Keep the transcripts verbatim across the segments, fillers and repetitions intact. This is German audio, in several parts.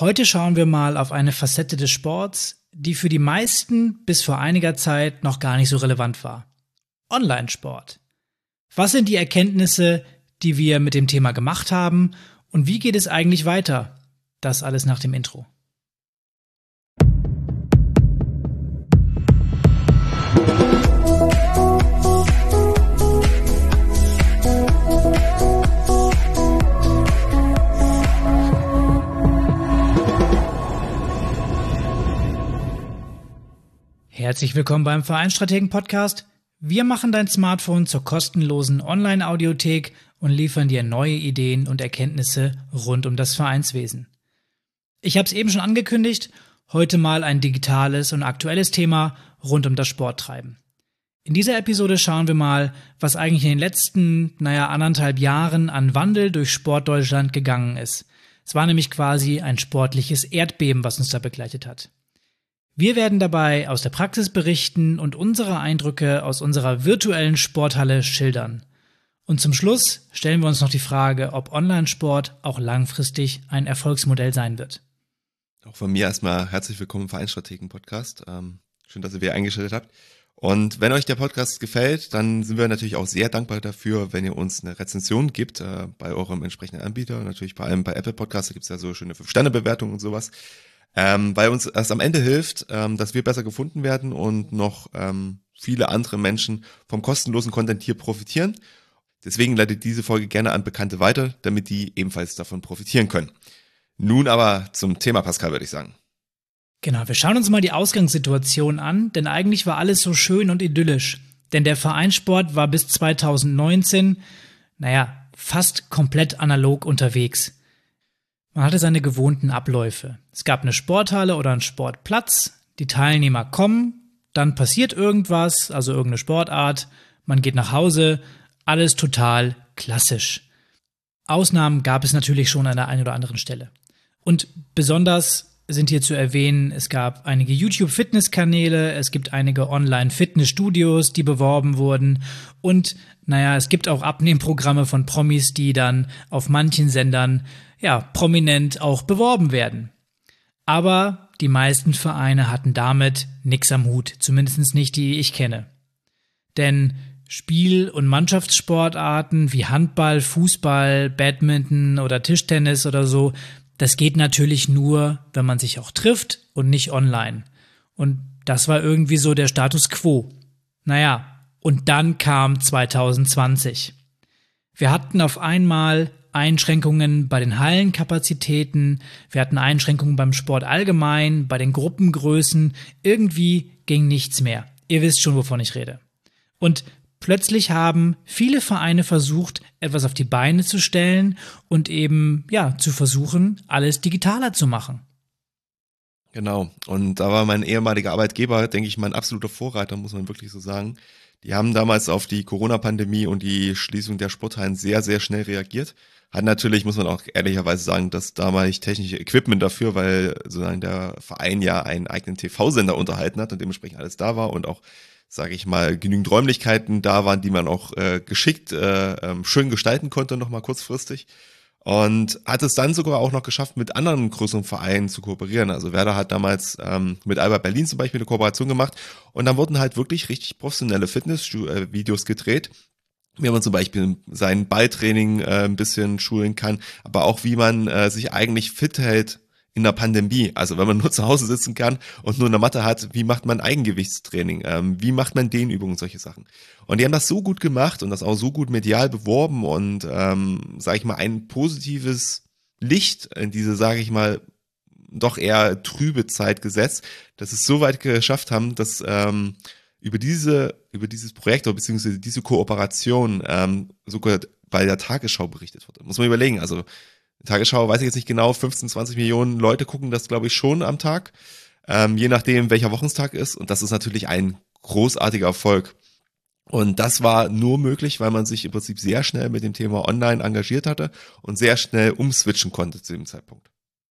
Heute schauen wir mal auf eine Facette des Sports, die für die meisten bis vor einiger Zeit noch gar nicht so relevant war. Online-Sport. Was sind die Erkenntnisse, die wir mit dem Thema gemacht haben und wie geht es eigentlich weiter? Das alles nach dem Intro. Herzlich willkommen beim Vereinsstrategen-Podcast. Wir machen dein Smartphone zur kostenlosen Online-Audiothek und liefern dir neue Ideen und Erkenntnisse rund um das Vereinswesen. Ich habe es eben schon angekündigt, heute mal ein digitales und aktuelles Thema rund um das Sporttreiben. In dieser Episode schauen wir mal, was eigentlich in den letzten, naja, anderthalb Jahren an Wandel durch Sportdeutschland gegangen ist. Es war nämlich quasi ein sportliches Erdbeben, was uns da begleitet hat. Wir werden dabei aus der Praxis berichten und unsere Eindrücke aus unserer virtuellen Sporthalle schildern. Und zum Schluss stellen wir uns noch die Frage, ob Online-Sport auch langfristig ein Erfolgsmodell sein wird. Auch von mir erstmal herzlich willkommen im Vereinsstrategen-Podcast. Ähm, schön, dass ihr wieder eingeschaltet habt. Und wenn euch der Podcast gefällt, dann sind wir natürlich auch sehr dankbar dafür, wenn ihr uns eine Rezension gibt äh, bei eurem entsprechenden Anbieter. Natürlich vor allem bei Apple Podcasts, da gibt es ja so schöne fünf Sterne Bewertungen und sowas. Ähm, weil uns das am Ende hilft, ähm, dass wir besser gefunden werden und noch ähm, viele andere Menschen vom kostenlosen Content hier profitieren. Deswegen leitet diese Folge gerne an Bekannte weiter, damit die ebenfalls davon profitieren können. Nun aber zum Thema, Pascal, würde ich sagen. Genau, wir schauen uns mal die Ausgangssituation an, denn eigentlich war alles so schön und idyllisch. Denn der Vereinssport war bis zweitausendneunzehn, naja, fast komplett analog unterwegs. Man hatte seine gewohnten Abläufe. Es gab eine Sporthalle oder einen Sportplatz, die Teilnehmer kommen, dann passiert irgendwas, also irgendeine Sportart, man geht nach Hause, alles total klassisch. Ausnahmen gab es natürlich schon an der einen oder anderen Stelle. Und besonders sind hier zu erwähnen, es gab einige YouTube-Fitnesskanäle, es gibt einige Online-Fitnessstudios, die beworben wurden und naja, es gibt auch Abnehmprogramme von Promis, die dann auf manchen Sendern ja, prominent auch beworben werden. Aber die meisten Vereine hatten damit nix am Hut, zumindest nicht die ich kenne. Denn Spiel- und Mannschaftssportarten wie Handball, Fußball, Badminton oder Tischtennis oder so, das geht natürlich nur, wenn man sich auch trifft und nicht online. Und das war irgendwie so der Status quo. Naja, und dann kam zwanzig zwanzig. Wir hatten auf einmal Einschränkungen bei den Hallenkapazitäten, wir hatten Einschränkungen beim Sport allgemein, bei den Gruppengrößen, irgendwie ging nichts mehr. Ihr wisst schon, wovon ich rede. Und plötzlich haben viele Vereine versucht, etwas auf die Beine zu stellen und eben, ja, zu versuchen, alles digitaler zu machen. Genau, und da war mein ehemaliger Arbeitgeber, denke ich mal, ein absoluter Vorreiter, muss man wirklich so sagen. Die haben damals auf die Corona-Pandemie und die Schließung der Sporthallen sehr, sehr schnell reagiert. Hat natürlich, muss man auch ehrlicherweise sagen, das damalig technische Equipment dafür, weil sozusagen der Verein ja einen eigenen T V-Sender unterhalten hat und dementsprechend alles da war und auch, sage ich mal, genügend Räumlichkeiten da waren, die man auch äh, geschickt äh, äh, schön gestalten konnte, nochmal kurzfristig. Und hat es dann sogar auch noch geschafft, mit anderen größeren Vereinen zu kooperieren. Also Werder hat damals ähm, mit Alba Berlin zum Beispiel eine Kooperation gemacht und dann wurden halt wirklich richtig professionelle Fitness-Videos gedreht, wie man zum Beispiel sein Balltraining äh, ein bisschen schulen kann, aber auch wie man äh, sich eigentlich fit hält in der Pandemie. Also wenn man nur zu Hause sitzen kann und nur eine Matte hat, wie macht man Eigengewichtstraining? Ähm, wie macht man Dehnübungen, solche Sachen? Und die haben das so gut gemacht und das auch so gut medial beworben und, ähm, sage ich mal, ein positives Licht in diese, sage ich mal, doch eher trübe Zeit gesetzt, dass sie es so weit geschafft haben, dass ähm, über diese über dieses Projekt oder beziehungsweise diese Kooperation ähm, sogar bei der Tagesschau berichtet wurde. Muss man überlegen, also Tagesschau, weiß ich jetzt nicht genau, fünfzehn, zwanzig Millionen Leute gucken das, glaube ich, schon am Tag, ähm, je nachdem, welcher Wochentag ist. Und das ist natürlich ein großartiger Erfolg. Und das war nur möglich, weil man sich im Prinzip sehr schnell mit dem Thema Online engagiert hatte und sehr schnell umswitchen konnte zu dem Zeitpunkt.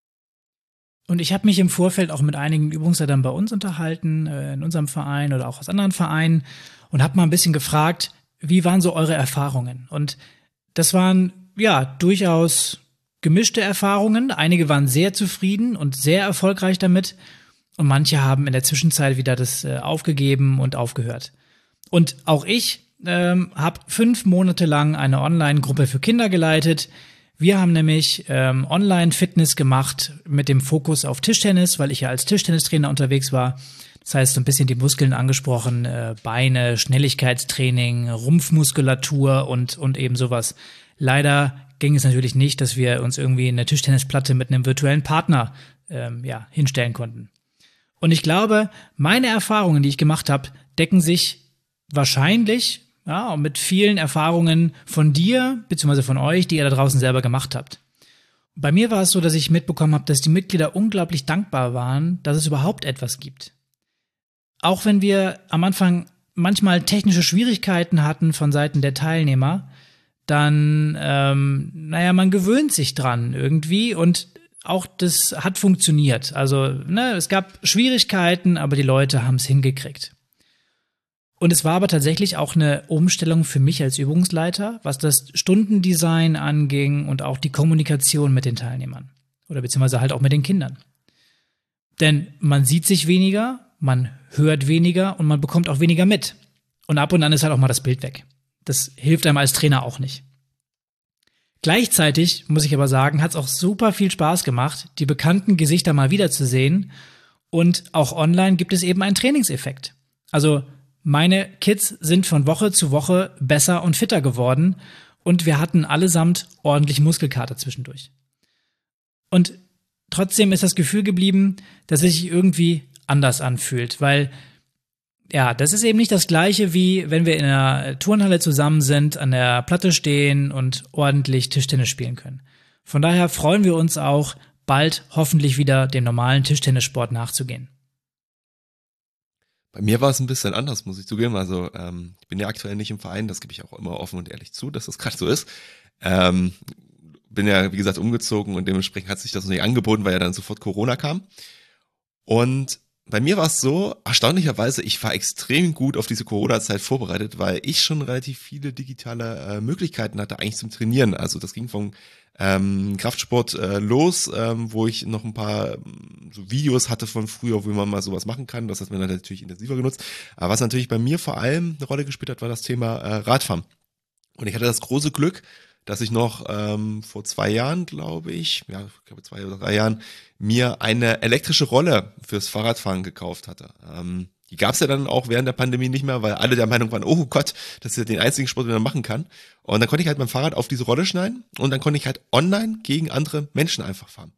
Und ich habe mich im Vorfeld auch mit einigen Übungsleitern bei uns unterhalten, äh, in unserem Verein oder auch aus anderen Vereinen und habe mal ein bisschen gefragt, wie waren so eure Erfahrungen? Und das waren ja durchaus gemischte Erfahrungen. Einige waren sehr zufrieden und sehr erfolgreich damit. Und manche haben in der Zwischenzeit wieder das äh, aufgegeben und aufgehört. Und auch ich ähm, habe fünf Monate lang eine Online-Gruppe für Kinder geleitet. Wir haben nämlich ähm, Online-Fitness gemacht mit dem Fokus auf Tischtennis, weil ich ja als Tischtennistrainer unterwegs war. Das heißt, so ein bisschen die Muskeln angesprochen, äh, Beine, Schnelligkeitstraining, Rumpfmuskulatur und, und eben sowas. Leider ging es natürlich nicht, dass wir uns irgendwie eine Tischtennisplatte mit einem virtuellen Partner ähm, ja, hinstellen konnten. Und ich glaube, meine Erfahrungen, die ich gemacht habe, decken sich wahrscheinlich ja, mit vielen Erfahrungen von dir bzw. von euch, die ihr da draußen selber gemacht habt. Bei mir war es so, dass ich mitbekommen habe, dass die Mitglieder unglaublich dankbar waren, dass es überhaupt etwas gibt. Auch wenn wir am Anfang manchmal technische Schwierigkeiten hatten von Seiten der Teilnehmer, dann, ähm, naja, man gewöhnt sich dran irgendwie und auch das hat funktioniert. Also, ne, es gab Schwierigkeiten, aber die Leute haben es hingekriegt. Und es war aber tatsächlich auch eine Umstellung für mich als Übungsleiter, was das Stundendesign anging und auch die Kommunikation mit den Teilnehmern. Oder beziehungsweise halt auch mit den Kindern. Denn man sieht sich weniger, man hört weniger und man bekommt auch weniger mit. Und ab und an ist halt auch mal das Bild weg. Das hilft einem als Trainer auch nicht. Gleichzeitig, muss ich aber sagen, hat es auch super viel Spaß gemacht, die bekannten Gesichter mal wiederzusehen. Und auch online gibt es eben einen Trainingseffekt. Also meine Kids sind von Woche zu Woche besser und fitter geworden und wir hatten allesamt ordentlich Muskelkater zwischendurch. Und trotzdem ist das Gefühl geblieben, dass es sich irgendwie anders anfühlt, weil ja, das ist eben nicht das Gleiche, wie wenn wir in einer Turnhalle zusammen sind, an der Platte stehen und ordentlich Tischtennis spielen können. Von daher freuen wir uns auch, bald hoffentlich wieder dem normalen Tischtennissport nachzugehen. Bei mir war es ein bisschen anders, muss ich zugeben. Also ähm, ich bin ja aktuell nicht im Verein, das gebe ich auch immer offen und ehrlich zu, dass das gerade so ist. Ähm, bin ja, wie gesagt, umgezogen und dementsprechend hat sich das nicht angeboten, weil ja dann sofort Corona kam. Und bei mir war es so, erstaunlicherweise, ich war extrem gut auf diese Corona-Zeit vorbereitet, weil ich schon relativ viele digitale äh, Möglichkeiten hatte, eigentlich zum Trainieren. Also das ging vom ähm, Kraftsport äh, los, ähm, wo ich noch ein paar ähm, so Videos hatte von früher, wo man mal sowas machen kann. Das hat man dann natürlich intensiver genutzt. Aber was natürlich bei mir vor allem eine Rolle gespielt hat, war das Thema äh, Radfahren. Und ich hatte das große Glück, dass ich noch ähm, vor zwei Jahren, glaube ich, ja, ich glaube zwei oder drei Jahren, mir eine elektrische Rolle fürs Fahrradfahren gekauft hatte. Ähm, die gab es ja dann auch während der Pandemie nicht mehr, weil alle der Meinung waren, oh Gott, das ist ja den einzigen Sport, den man machen kann. Und dann konnte ich halt mein Fahrrad auf diese Rolle schneiden und dann konnte ich halt online gegen andere Menschen einfach fahren.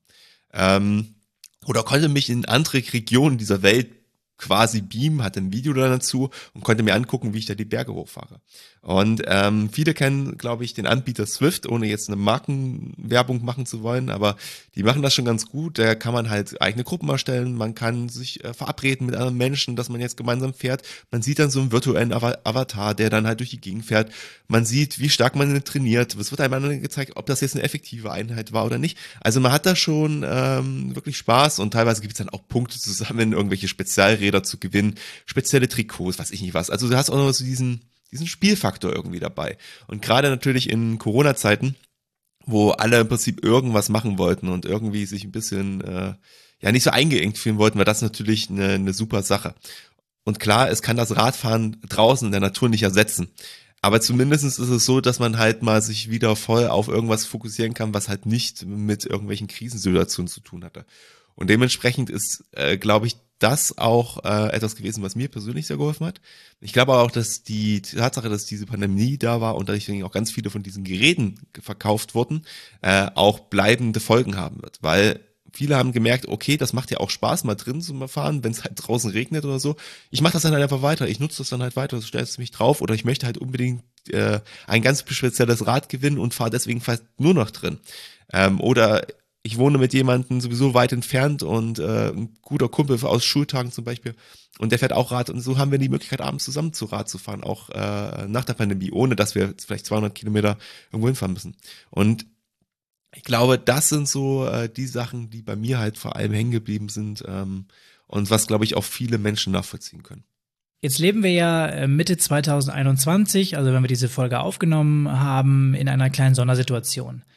Ähm, oder konnte mich in andere Regionen dieser Welt quasi beamen, hatte ein Video dazu und konnte mir angucken, wie ich da die Berge hochfahre. Und ähm, viele kennen, glaube ich, den Anbieter Zwift, ohne jetzt eine Markenwerbung machen zu wollen, aber die machen das schon ganz gut. Da kann man halt eigene Gruppen erstellen, man kann sich äh, verabreden mit anderen Menschen, dass man jetzt gemeinsam fährt. Man sieht dann so einen virtuellen Avatar, der dann halt durch die Gegend fährt. Man sieht, wie stark man trainiert. Es wird einem dann gezeigt, ob das jetzt eine effektive Einheit war oder nicht. Also man hat da schon ähm, wirklich Spaß und teilweise gibt es dann auch Punkte zusammen, irgendwelche Spezialräder zu gewinnen, spezielle Trikots, weiß ich nicht was. Also du hast auch noch so diesen diesen Spielfaktor irgendwie dabei. Und gerade natürlich in Corona-Zeiten, wo alle im Prinzip irgendwas machen wollten und irgendwie sich ein bisschen äh, ja nicht so eingeengt fühlen wollten, war das natürlich eine, eine super Sache. Und klar, es kann das Radfahren draußen in der Natur nicht ersetzen. Aber zumindest ist es so, dass man halt mal sich wieder voll auf irgendwas fokussieren kann, was halt nicht mit irgendwelchen Krisensituationen zu tun hatte. Und dementsprechend ist, äh, glaube ich, das auch äh, etwas gewesen, was mir persönlich sehr geholfen hat. Ich glaube auch, dass die Tatsache, dass diese Pandemie da war und dadurch auch ganz viele von diesen Geräten verkauft wurden, äh, auch bleibende Folgen haben wird. Weil viele haben gemerkt, okay, das macht ja auch Spaß, mal drin zu fahren, wenn es halt draußen regnet oder so. Ich mache das dann halt einfach weiter. Ich nutze das dann halt weiter, du stellst mich drauf oder ich möchte halt unbedingt äh, ein ganz spezielles Rad gewinnen und fahre deswegen fast nur noch drin. Ähm, oder ich wohne mit jemandem sowieso weit entfernt und äh, ein guter Kumpel aus Schultagen zum Beispiel und der fährt auch Rad und so haben wir die Möglichkeit, abends zusammen zu Rad zu fahren, auch äh, nach der Pandemie, ohne dass wir vielleicht zweihundert Kilometer irgendwo hinfahren müssen. Und ich glaube, das sind so äh, die Sachen, die bei mir halt vor allem hängen geblieben sind ähm, und was, glaube ich, auch viele Menschen nachvollziehen können. Jetzt leben wir ja Mitte zwanzig einundzwanzig, also wenn wir diese Folge aufgenommen haben, in einer kleinen Sondersituation.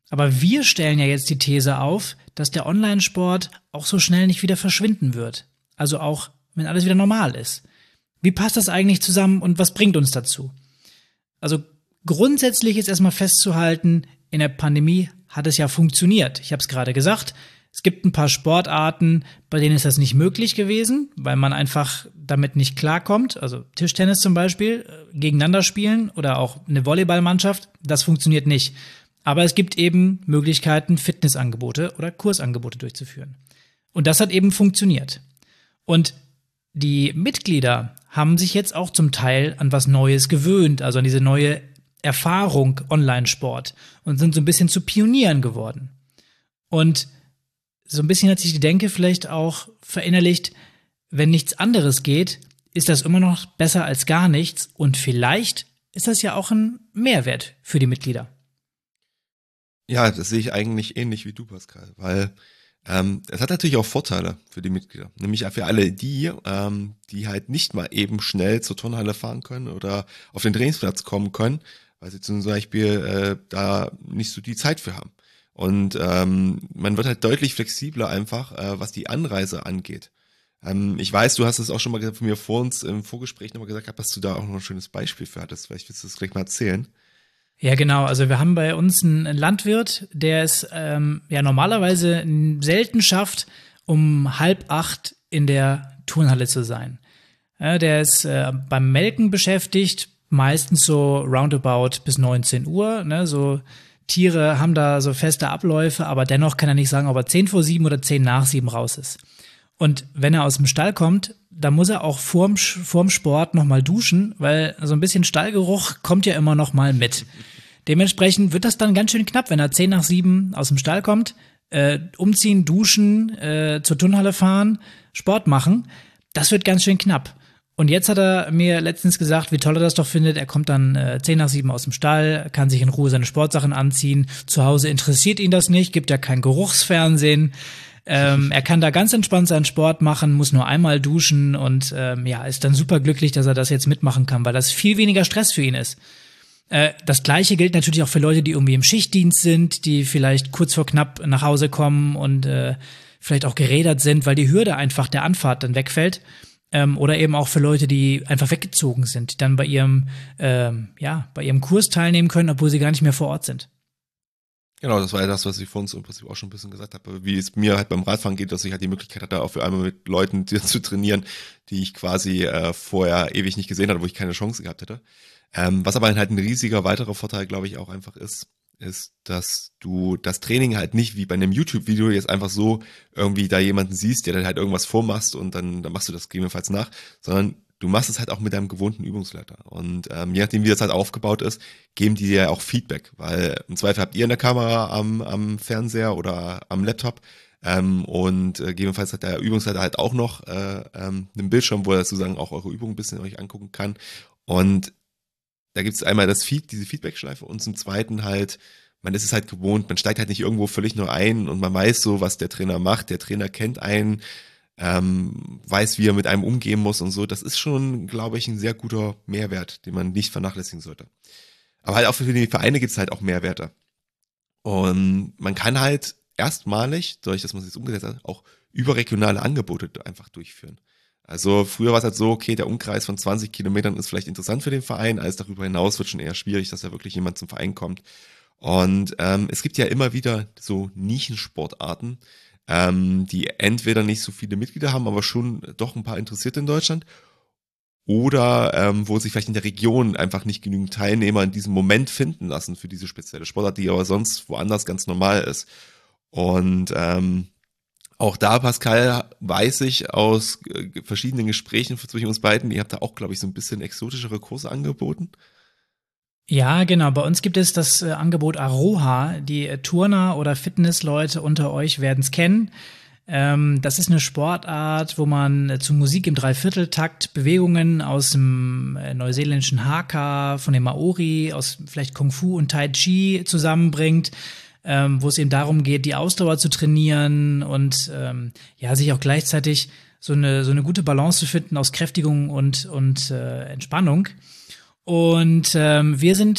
Aber wir stellen ja jetzt die These auf, dass der Online-Sport auch so schnell nicht wieder verschwinden wird. Also auch, wenn alles wieder normal ist. Wie passt das eigentlich zusammen und was bringt uns dazu? Also grundsätzlich ist erstmal festzuhalten, in der Pandemie hat es ja funktioniert. Ich habe es gerade gesagt, es gibt ein paar Sportarten, bei denen ist das nicht möglich gewesen, weil man einfach damit nicht klarkommt. Also Tischtennis zum Beispiel, gegeneinander spielen oder auch eine Volleyballmannschaft, das funktioniert nicht. Aber es gibt eben Möglichkeiten, Fitnessangebote oder Kursangebote durchzuführen. Und das hat eben funktioniert. Und die Mitglieder haben sich jetzt auch zum Teil an was Neues gewöhnt, also an diese neue Erfahrung Online-Sport und sind so ein bisschen zu Pionieren geworden. Und so ein bisschen hat sich die Denke vielleicht auch verinnerlicht, wenn nichts anderes geht, ist das immer noch besser als gar nichts und vielleicht ist das ja auch ein Mehrwert für die Mitglieder. Ja, das sehe ich eigentlich ähnlich wie du, Pascal, weil ähm, es hat natürlich auch Vorteile für die Mitglieder, nämlich für alle die, ähm, die halt nicht mal eben schnell zur Turnhalle fahren können oder auf den Trainingsplatz kommen können, weil sie zum Beispiel äh, da nicht so die Zeit für haben. Und ähm, man wird halt deutlich flexibler einfach, äh, was die Anreise angeht. Ähm, ich weiß, du hast es auch schon mal gesagt, von mir vor uns im Vorgespräch nochmal gesagt, dass du da auch noch ein schönes Beispiel für hattest. Vielleicht willst du das gleich mal erzählen. Ja, genau. Also wir haben bei uns einen Landwirt, der es ähm, ja normalerweise selten schafft, um halb acht in der Turnhalle zu sein. Ja, der ist äh, beim Melken beschäftigt, meistens so roundabout bis neunzehn Uhr. Ne? So Tiere haben da so feste Abläufe, aber dennoch kann er nicht sagen, ob er zehn vor sieben oder zehn nach sieben raus ist. Und wenn er aus dem Stall kommt, dann muss er auch vorm, vorm Sport nochmal duschen, weil so ein bisschen Stallgeruch kommt ja immer noch mal mit. Dementsprechend wird das dann ganz schön knapp, wenn er zehn nach sieben aus dem Stall kommt, äh, umziehen, duschen, äh, zur Turnhalle fahren, Sport machen. Das wird ganz schön knapp. Und jetzt hat er mir letztens gesagt, wie toll er das doch findet. Er kommt dann äh, zehn nach sieben aus dem Stall, kann sich in Ruhe seine Sportsachen anziehen. Zu Hause interessiert ihn das nicht, gibt ja kein Geruchsfernsehen. Ähm, er kann da ganz entspannt seinen Sport machen, muss nur einmal duschen und ähm, ja, ist dann super glücklich, dass er das jetzt mitmachen kann, weil das viel weniger Stress für ihn ist. Äh, das Gleiche gilt natürlich auch für Leute, die irgendwie im Schichtdienst sind, die vielleicht kurz vor knapp nach Hause kommen und äh, vielleicht auch gerädert sind, weil die Hürde einfach der Anfahrt dann wegfällt. Ähm, oder eben auch für Leute, die einfach weggezogen sind, die dann bei ihrem, ähm, ja, bei ihrem Kurs teilnehmen können, obwohl sie gar nicht mehr vor Ort sind. Genau, das war ja das, was ich vor uns im Prinzip auch schon ein bisschen gesagt habe, wie es mir halt beim Radfahren geht, dass ich halt die Möglichkeit hatte, auch für einmal mit Leuten zu trainieren, die ich quasi äh, vorher ewig nicht gesehen hatte, wo ich keine Chance gehabt hätte. Ähm, was aber halt ein riesiger weiterer Vorteil, glaube ich, auch einfach ist, ist, dass du das Training halt nicht wie bei einem YouTube-Video jetzt einfach so irgendwie da jemanden siehst, der dann halt irgendwas vormachst und dann, dann machst du das gegebenenfalls nach, sondern du machst es halt auch mit deinem gewohnten Übungsleiter. Und ähm, je nachdem, wie das halt aufgebaut ist, geben die dir ja auch Feedback, weil im Zweifel habt ihr eine Kamera am, am Fernseher oder am Laptop ähm, und äh, gegebenenfalls hat der Übungsleiter halt auch noch äh, ähm, einen Bildschirm, wo er sozusagen auch eure Übungen ein bisschen euch angucken kann. Und da gibt's einmal das Feed, diese Feedback-Schleife und zum Zweiten halt, man ist es halt gewohnt, man steigt halt nicht irgendwo völlig nur ein und man weiß so, was der Trainer macht. Der Trainer kennt einen, ähm, weiß, wie er mit einem umgehen muss und so. Das ist schon, glaube ich, ein sehr guter Mehrwert, den man nicht vernachlässigen sollte. Aber halt auch für die Vereine gibt's halt auch Mehrwerte. Und man kann halt erstmalig, dadurch, dass man es jetzt umgesetzt hat, auch überregionale Angebote einfach durchführen. Also früher war es halt so, okay, der Umkreis von zwanzig Kilometern ist vielleicht interessant für den Verein, alles darüber hinaus wird schon eher schwierig, dass da wirklich jemand zum Verein kommt. Und ähm, es gibt ja immer wieder so Nischensportarten, ähm, die entweder nicht so viele Mitglieder haben, aber schon doch ein paar Interessierte in Deutschland. Oder ähm, wo sich vielleicht in der Region einfach nicht genügend Teilnehmer in diesem Moment finden lassen für diese spezielle Sportart, die aber sonst woanders ganz normal ist. Und ähm, auch da, Pascal, weiß ich aus äh, verschiedenen Gesprächen zwischen uns beiden, ihr habt da auch, glaube ich, so ein bisschen exotischere Kurse angeboten. Ja, genau. Bei uns gibt es das äh, Angebot Aroha. Die äh, Turner oder Fitnessleute unter euch werden es kennen. Ähm, das ist eine Sportart, wo man äh, zu Musik im Dreivierteltakt Bewegungen aus dem äh, neuseeländischen Haka, von dem Maori, aus vielleicht Kung Fu und Tai Chi zusammenbringt. Ähm, wo es eben darum geht, die Ausdauer zu trainieren und ähm, ja, sich auch gleichzeitig so eine so eine gute Balance zu finden aus Kräftigung und und äh, Entspannung. Und ähm, wir sind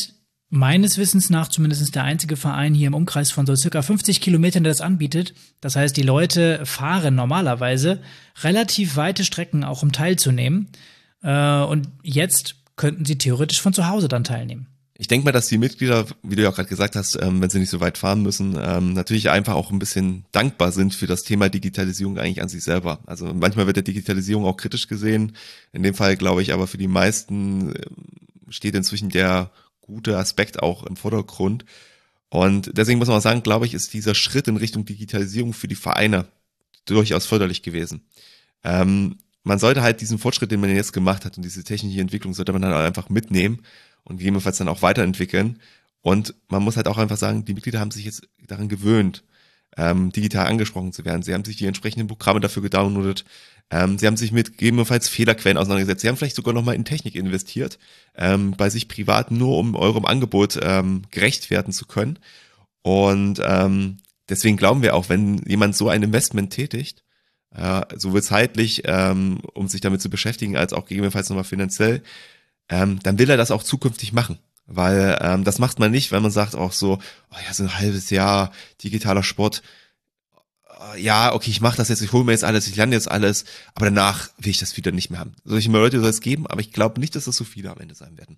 Meines Wissens nach zumindest der einzige Verein hier im Umkreis von so circa fünfzig Kilometern, der das anbietet. Das heißt, die Leute fahren normalerweise relativ weite Strecken auch, um teilzunehmen. Äh, und jetzt könnten sie theoretisch von zu Hause dann teilnehmen. Ich denke mal, dass die Mitglieder, wie du ja auch gerade gesagt hast, ähm, wenn sie nicht so weit fahren müssen, ähm, natürlich einfach auch ein bisschen dankbar sind für das Thema Digitalisierung eigentlich an sich selber. Also manchmal wird der Digitalisierung auch kritisch gesehen. In dem Fall glaube ich aber für die meisten äh, steht inzwischen der gute Aspekt auch im Vordergrund. Und deswegen muss man auch sagen, glaube ich, ist dieser Schritt in Richtung Digitalisierung für die Vereine durchaus förderlich gewesen. Ähm, man sollte halt diesen Fortschritt, den man jetzt gemacht hat und diese technische Entwicklung, sollte man dann einfach mitnehmen und gegebenenfalls dann auch weiterentwickeln. Und man muss halt auch einfach sagen, die Mitglieder haben sich jetzt daran gewöhnt, ähm, digital angesprochen zu werden. Sie haben sich die entsprechenden Programme dafür gedownloadet. Ähm, sie haben sich mit gegebenenfalls Fehlerquellen auseinandergesetzt. Sie haben vielleicht sogar nochmal in Technik investiert, ähm, bei sich privat, nur um eurem Angebot ähm, gerecht werden zu können. Und ähm, deswegen glauben wir auch, wenn jemand so ein Investment tätigt, äh, sowohl zeitlich, ähm, um sich damit zu beschäftigen, als auch gegebenenfalls nochmal finanziell, ähm, dann will er das auch zukünftig machen. Weil ähm, das macht man nicht, wenn man sagt auch so, oh ja, so ein halbes Jahr digitaler Sport, äh, ja, okay, ich mache das jetzt, ich hole mir jetzt alles, ich lerne jetzt alles, aber danach will ich das wieder nicht mehr haben. Solche Leute soll es geben, aber ich glaube nicht, dass das so viele am Ende sein werden.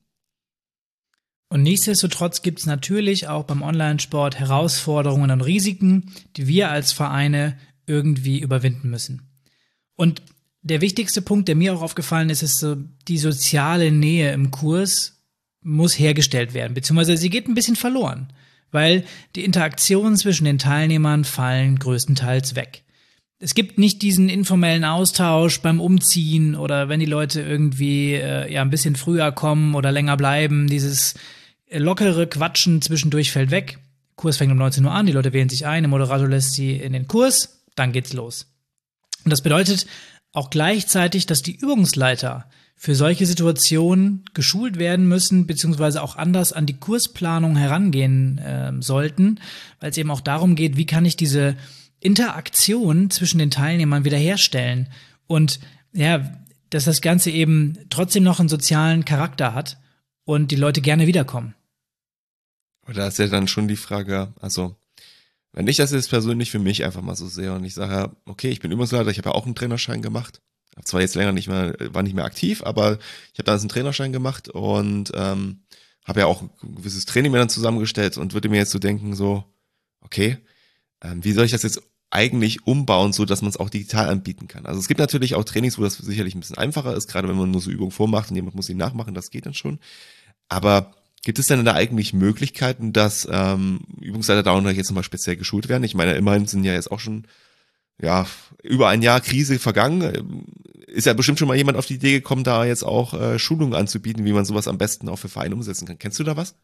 Und nichtsdestotrotz gibt es natürlich auch beim Online-Sport Herausforderungen und Risiken, die wir als Vereine irgendwie überwinden müssen. Und der wichtigste Punkt, der mir auch aufgefallen ist, ist so, die soziale Nähe im Kurs muss hergestellt werden, beziehungsweise sie geht ein bisschen verloren, weil die Interaktionen zwischen den Teilnehmern fallen größtenteils weg. Es gibt nicht diesen informellen Austausch beim Umziehen oder wenn die Leute irgendwie äh, ja ein bisschen früher kommen oder länger bleiben, dieses lockere Quatschen zwischendurch fällt weg. Kurs fängt um neunzehn Uhr an, die Leute wählen sich ein, der Moderator lässt sie in den Kurs, dann geht's los. Und das bedeutet auch gleichzeitig, dass die Übungsleiter für solche Situationen geschult werden müssen, beziehungsweise auch anders an die Kursplanung herangehen äh, sollten, weil es eben auch darum geht, wie kann ich diese Interaktion zwischen den Teilnehmern wiederherstellen und ja, dass das Ganze eben trotzdem noch einen sozialen Charakter hat und die Leute gerne wiederkommen. Aber da ist ja dann schon die Frage, also wenn ich das jetzt persönlich für mich einfach mal so sehe und ich sage, okay, ich bin Übungsleiter, ich habe ja auch einen Trainerschein gemacht, habe zwar jetzt länger nicht mehr, war nicht mehr aktiv, aber ich habe damals einen Trainerschein gemacht und ähm, habe ja auch ein gewisses Training mir dann zusammengestellt und würde mir jetzt so denken, so, okay, ähm, wie soll ich das jetzt eigentlich umbauen, so dass man es auch digital anbieten kann? Also es gibt natürlich auch Trainings, wo das sicherlich ein bisschen einfacher ist, gerade wenn man nur so Übungen vormacht und jemand muss sie nachmachen, das geht dann schon. Aber gibt es denn da eigentlich Möglichkeiten, dass ähm, Übungsleiter da auch jetzt nochmal speziell geschult werden? Ich meine, immerhin sind ja jetzt auch schon ja über ein Jahr Krise vergangen. Ist ja bestimmt schon mal jemand auf die Idee gekommen, da jetzt auch äh, Schulungen anzubieten, wie man sowas am besten auch für Vereine umsetzen kann. Kennst du da was?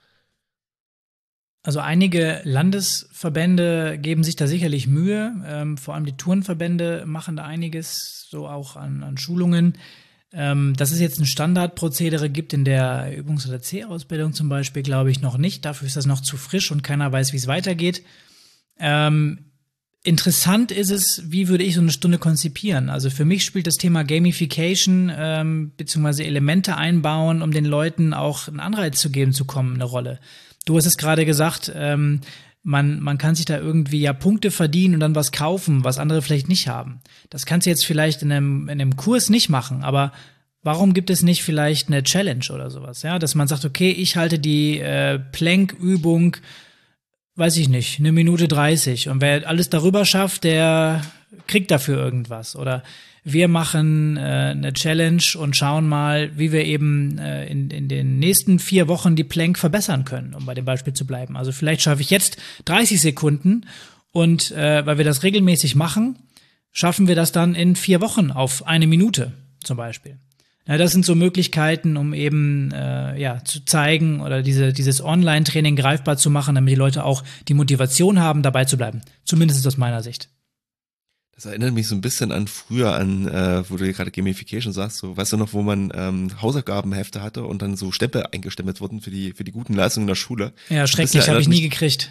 Also einige Landesverbände geben sich da sicherlich Mühe. Ähm, vor allem die Turnverbände machen da einiges, so auch an, an Schulungen. Ähm, dass es jetzt ein Standardprozedere gibt in der Übungs- oder C-Ausbildung zum Beispiel, glaube ich noch nicht. Dafür ist das noch zu frisch und keiner weiß, wie es weitergeht. Ähm, interessant ist es, wie würde ich so eine Stunde konzipieren? Also für mich spielt das Thema Gamification ähm, beziehungsweise Elemente einbauen, um den Leuten auch einen Anreiz zu geben, zu kommen, eine Rolle. Du hast es gerade gesagt, ähm, man, man kann sich da irgendwie ja Punkte verdienen und dann was kaufen, was andere vielleicht nicht haben. Das kannst du jetzt vielleicht in einem, in einem Kurs nicht machen, aber warum gibt es nicht vielleicht eine Challenge oder sowas? Ja, dass man sagt, okay, ich halte die äh, Plank-Übung, weiß ich nicht, eine Minute dreißig und wer alles darüber schafft, der kriegt dafür irgendwas. Oder wir machen äh, eine Challenge und schauen mal, wie wir eben äh, in, in den nächsten vier Wochen die Plank verbessern können, um bei dem Beispiel zu bleiben. Also vielleicht schaffe ich jetzt dreißig Sekunden und äh, weil wir das regelmäßig machen, schaffen wir das dann in vier Wochen auf eine Minute zum Beispiel. Ja, das sind so Möglichkeiten, um eben äh, ja zu zeigen oder diese dieses Online-Training greifbar zu machen, damit die Leute auch die Motivation haben, dabei zu bleiben. Zumindest aus meiner Sicht. Das erinnert mich so ein bisschen an früher, an äh, wo du hier gerade Gamification sagst, so, weißt du noch, wo man ähm, Hausaufgabenhefte hatte und dann so Stempel eingestempelt wurden für die für die guten Leistungen in der Schule. Ja, schrecklich, habe ich nie gekriegt.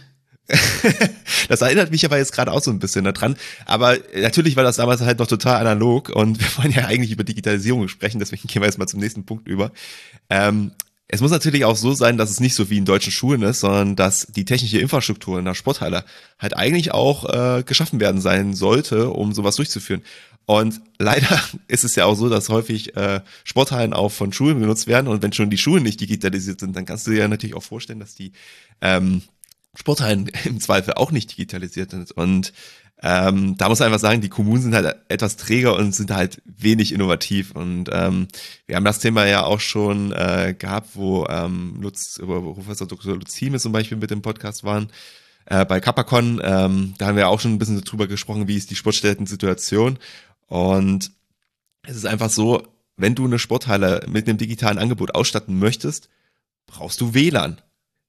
Das erinnert mich aber jetzt gerade auch so ein bisschen daran. Aber natürlich war das damals halt noch total analog und wir wollen ja eigentlich über Digitalisierung sprechen, deswegen gehen wir jetzt mal zum nächsten Punkt über. Ähm, Es muss natürlich auch so sein, dass es nicht so wie in deutschen Schulen ist, sondern dass die technische Infrastruktur in der Sporthalle halt eigentlich auch äh, geschaffen werden sein sollte, um sowas durchzuführen. Und leider ist es ja auch so, dass häufig äh, Sporthallen auch von Schulen genutzt werden. Und wenn schon die Schulen nicht digitalisiert sind, dann kannst du dir ja natürlich auch vorstellen, dass die ähm, Sporthallen im Zweifel auch nicht digitalisiert sind. Und ähm, da muss man einfach sagen, die Kommunen sind halt etwas träger und sind halt wenig innovativ. Und ähm, wir haben das Thema ja auch schon äh, gehabt, wo ähm, Lutz, wo Professor Doktor Lutz Thieme zum Beispiel mit dem Podcast waren, äh, bei Kapacon. Ähm, da haben wir auch schon ein bisschen drüber gesprochen, wie ist die Sportstätten-Situation. Und es ist einfach so, wenn du eine Sporthalle mit einem digitalen Angebot ausstatten möchtest, brauchst du W L A N.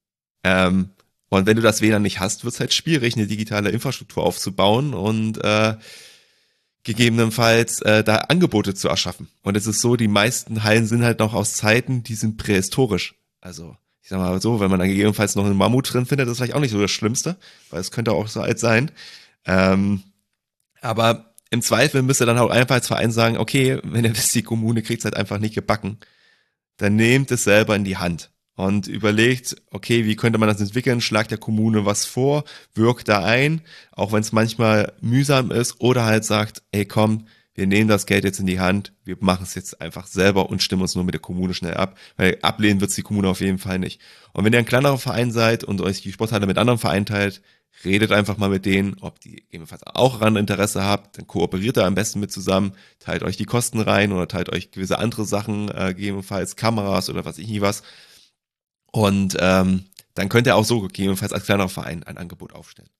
Ähm, Und wenn du das W L A N nicht hast, wird es halt schwierig, eine digitale Infrastruktur aufzubauen und äh, gegebenenfalls äh, da Angebote zu erschaffen. Und es ist so, die meisten Hallen sind halt noch aus Zeiten, die sind prähistorisch. Also ich sag mal so, wenn man dann gegebenenfalls noch einen Mammut drin findet, das ist vielleicht auch nicht so das Schlimmste, weil es könnte auch so alt sein. Ähm, aber im Zweifel müsst ihr dann auch einfach als Verein sagen, okay, wenn ihr wisst, die Kommune kriegt es halt einfach nicht gebacken, dann nehmt es selber in die Hand. Und überlegt, okay, wie könnte man das entwickeln, schlagt der Kommune was vor, wirkt da ein, auch wenn es manchmal mühsam ist, oder halt sagt, ey komm, wir nehmen das Geld jetzt in die Hand, wir machen es jetzt einfach selber und stimmen uns nur mit der Kommune schnell ab, weil ablehnen wird es die Kommune auf jeden Fall nicht. Und wenn ihr ein kleinerer Verein seid und euch die Sporthalle mit anderen Vereinen teilt, redet einfach mal mit denen, ob die gegebenenfalls auch daran Interesse habt, dann kooperiert da am besten mit zusammen, teilt euch die Kosten rein oder teilt euch gewisse andere Sachen, äh, gegebenenfalls Kameras oder was ich nie was. Und ähm, dann könnt ihr auch so gegebenenfalls als kleinerer Verein ein Angebot aufstellen.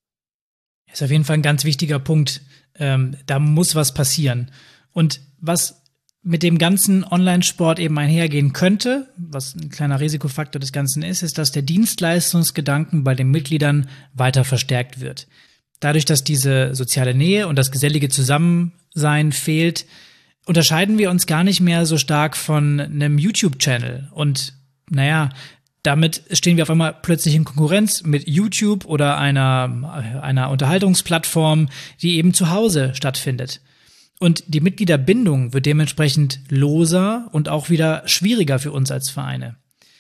Ist auf jeden Fall ein ganz wichtiger Punkt. Ähm, da muss was passieren. Und was mit dem ganzen Online-Sport eben einhergehen könnte, was ein kleiner Risikofaktor des Ganzen ist, ist, dass der Dienstleistungsgedanken bei den Mitgliedern weiter verstärkt wird. Dadurch, dass diese soziale Nähe und das gesellige Zusammensein fehlt, unterscheiden wir uns gar nicht mehr so stark von einem YouTube-Channel. Und naja, damit stehen wir auf einmal plötzlich in Konkurrenz mit YouTube oder einer, einer Unterhaltungsplattform, die eben zu Hause stattfindet. Und die Mitgliederbindung wird dementsprechend loser und auch wieder schwieriger für uns als Vereine.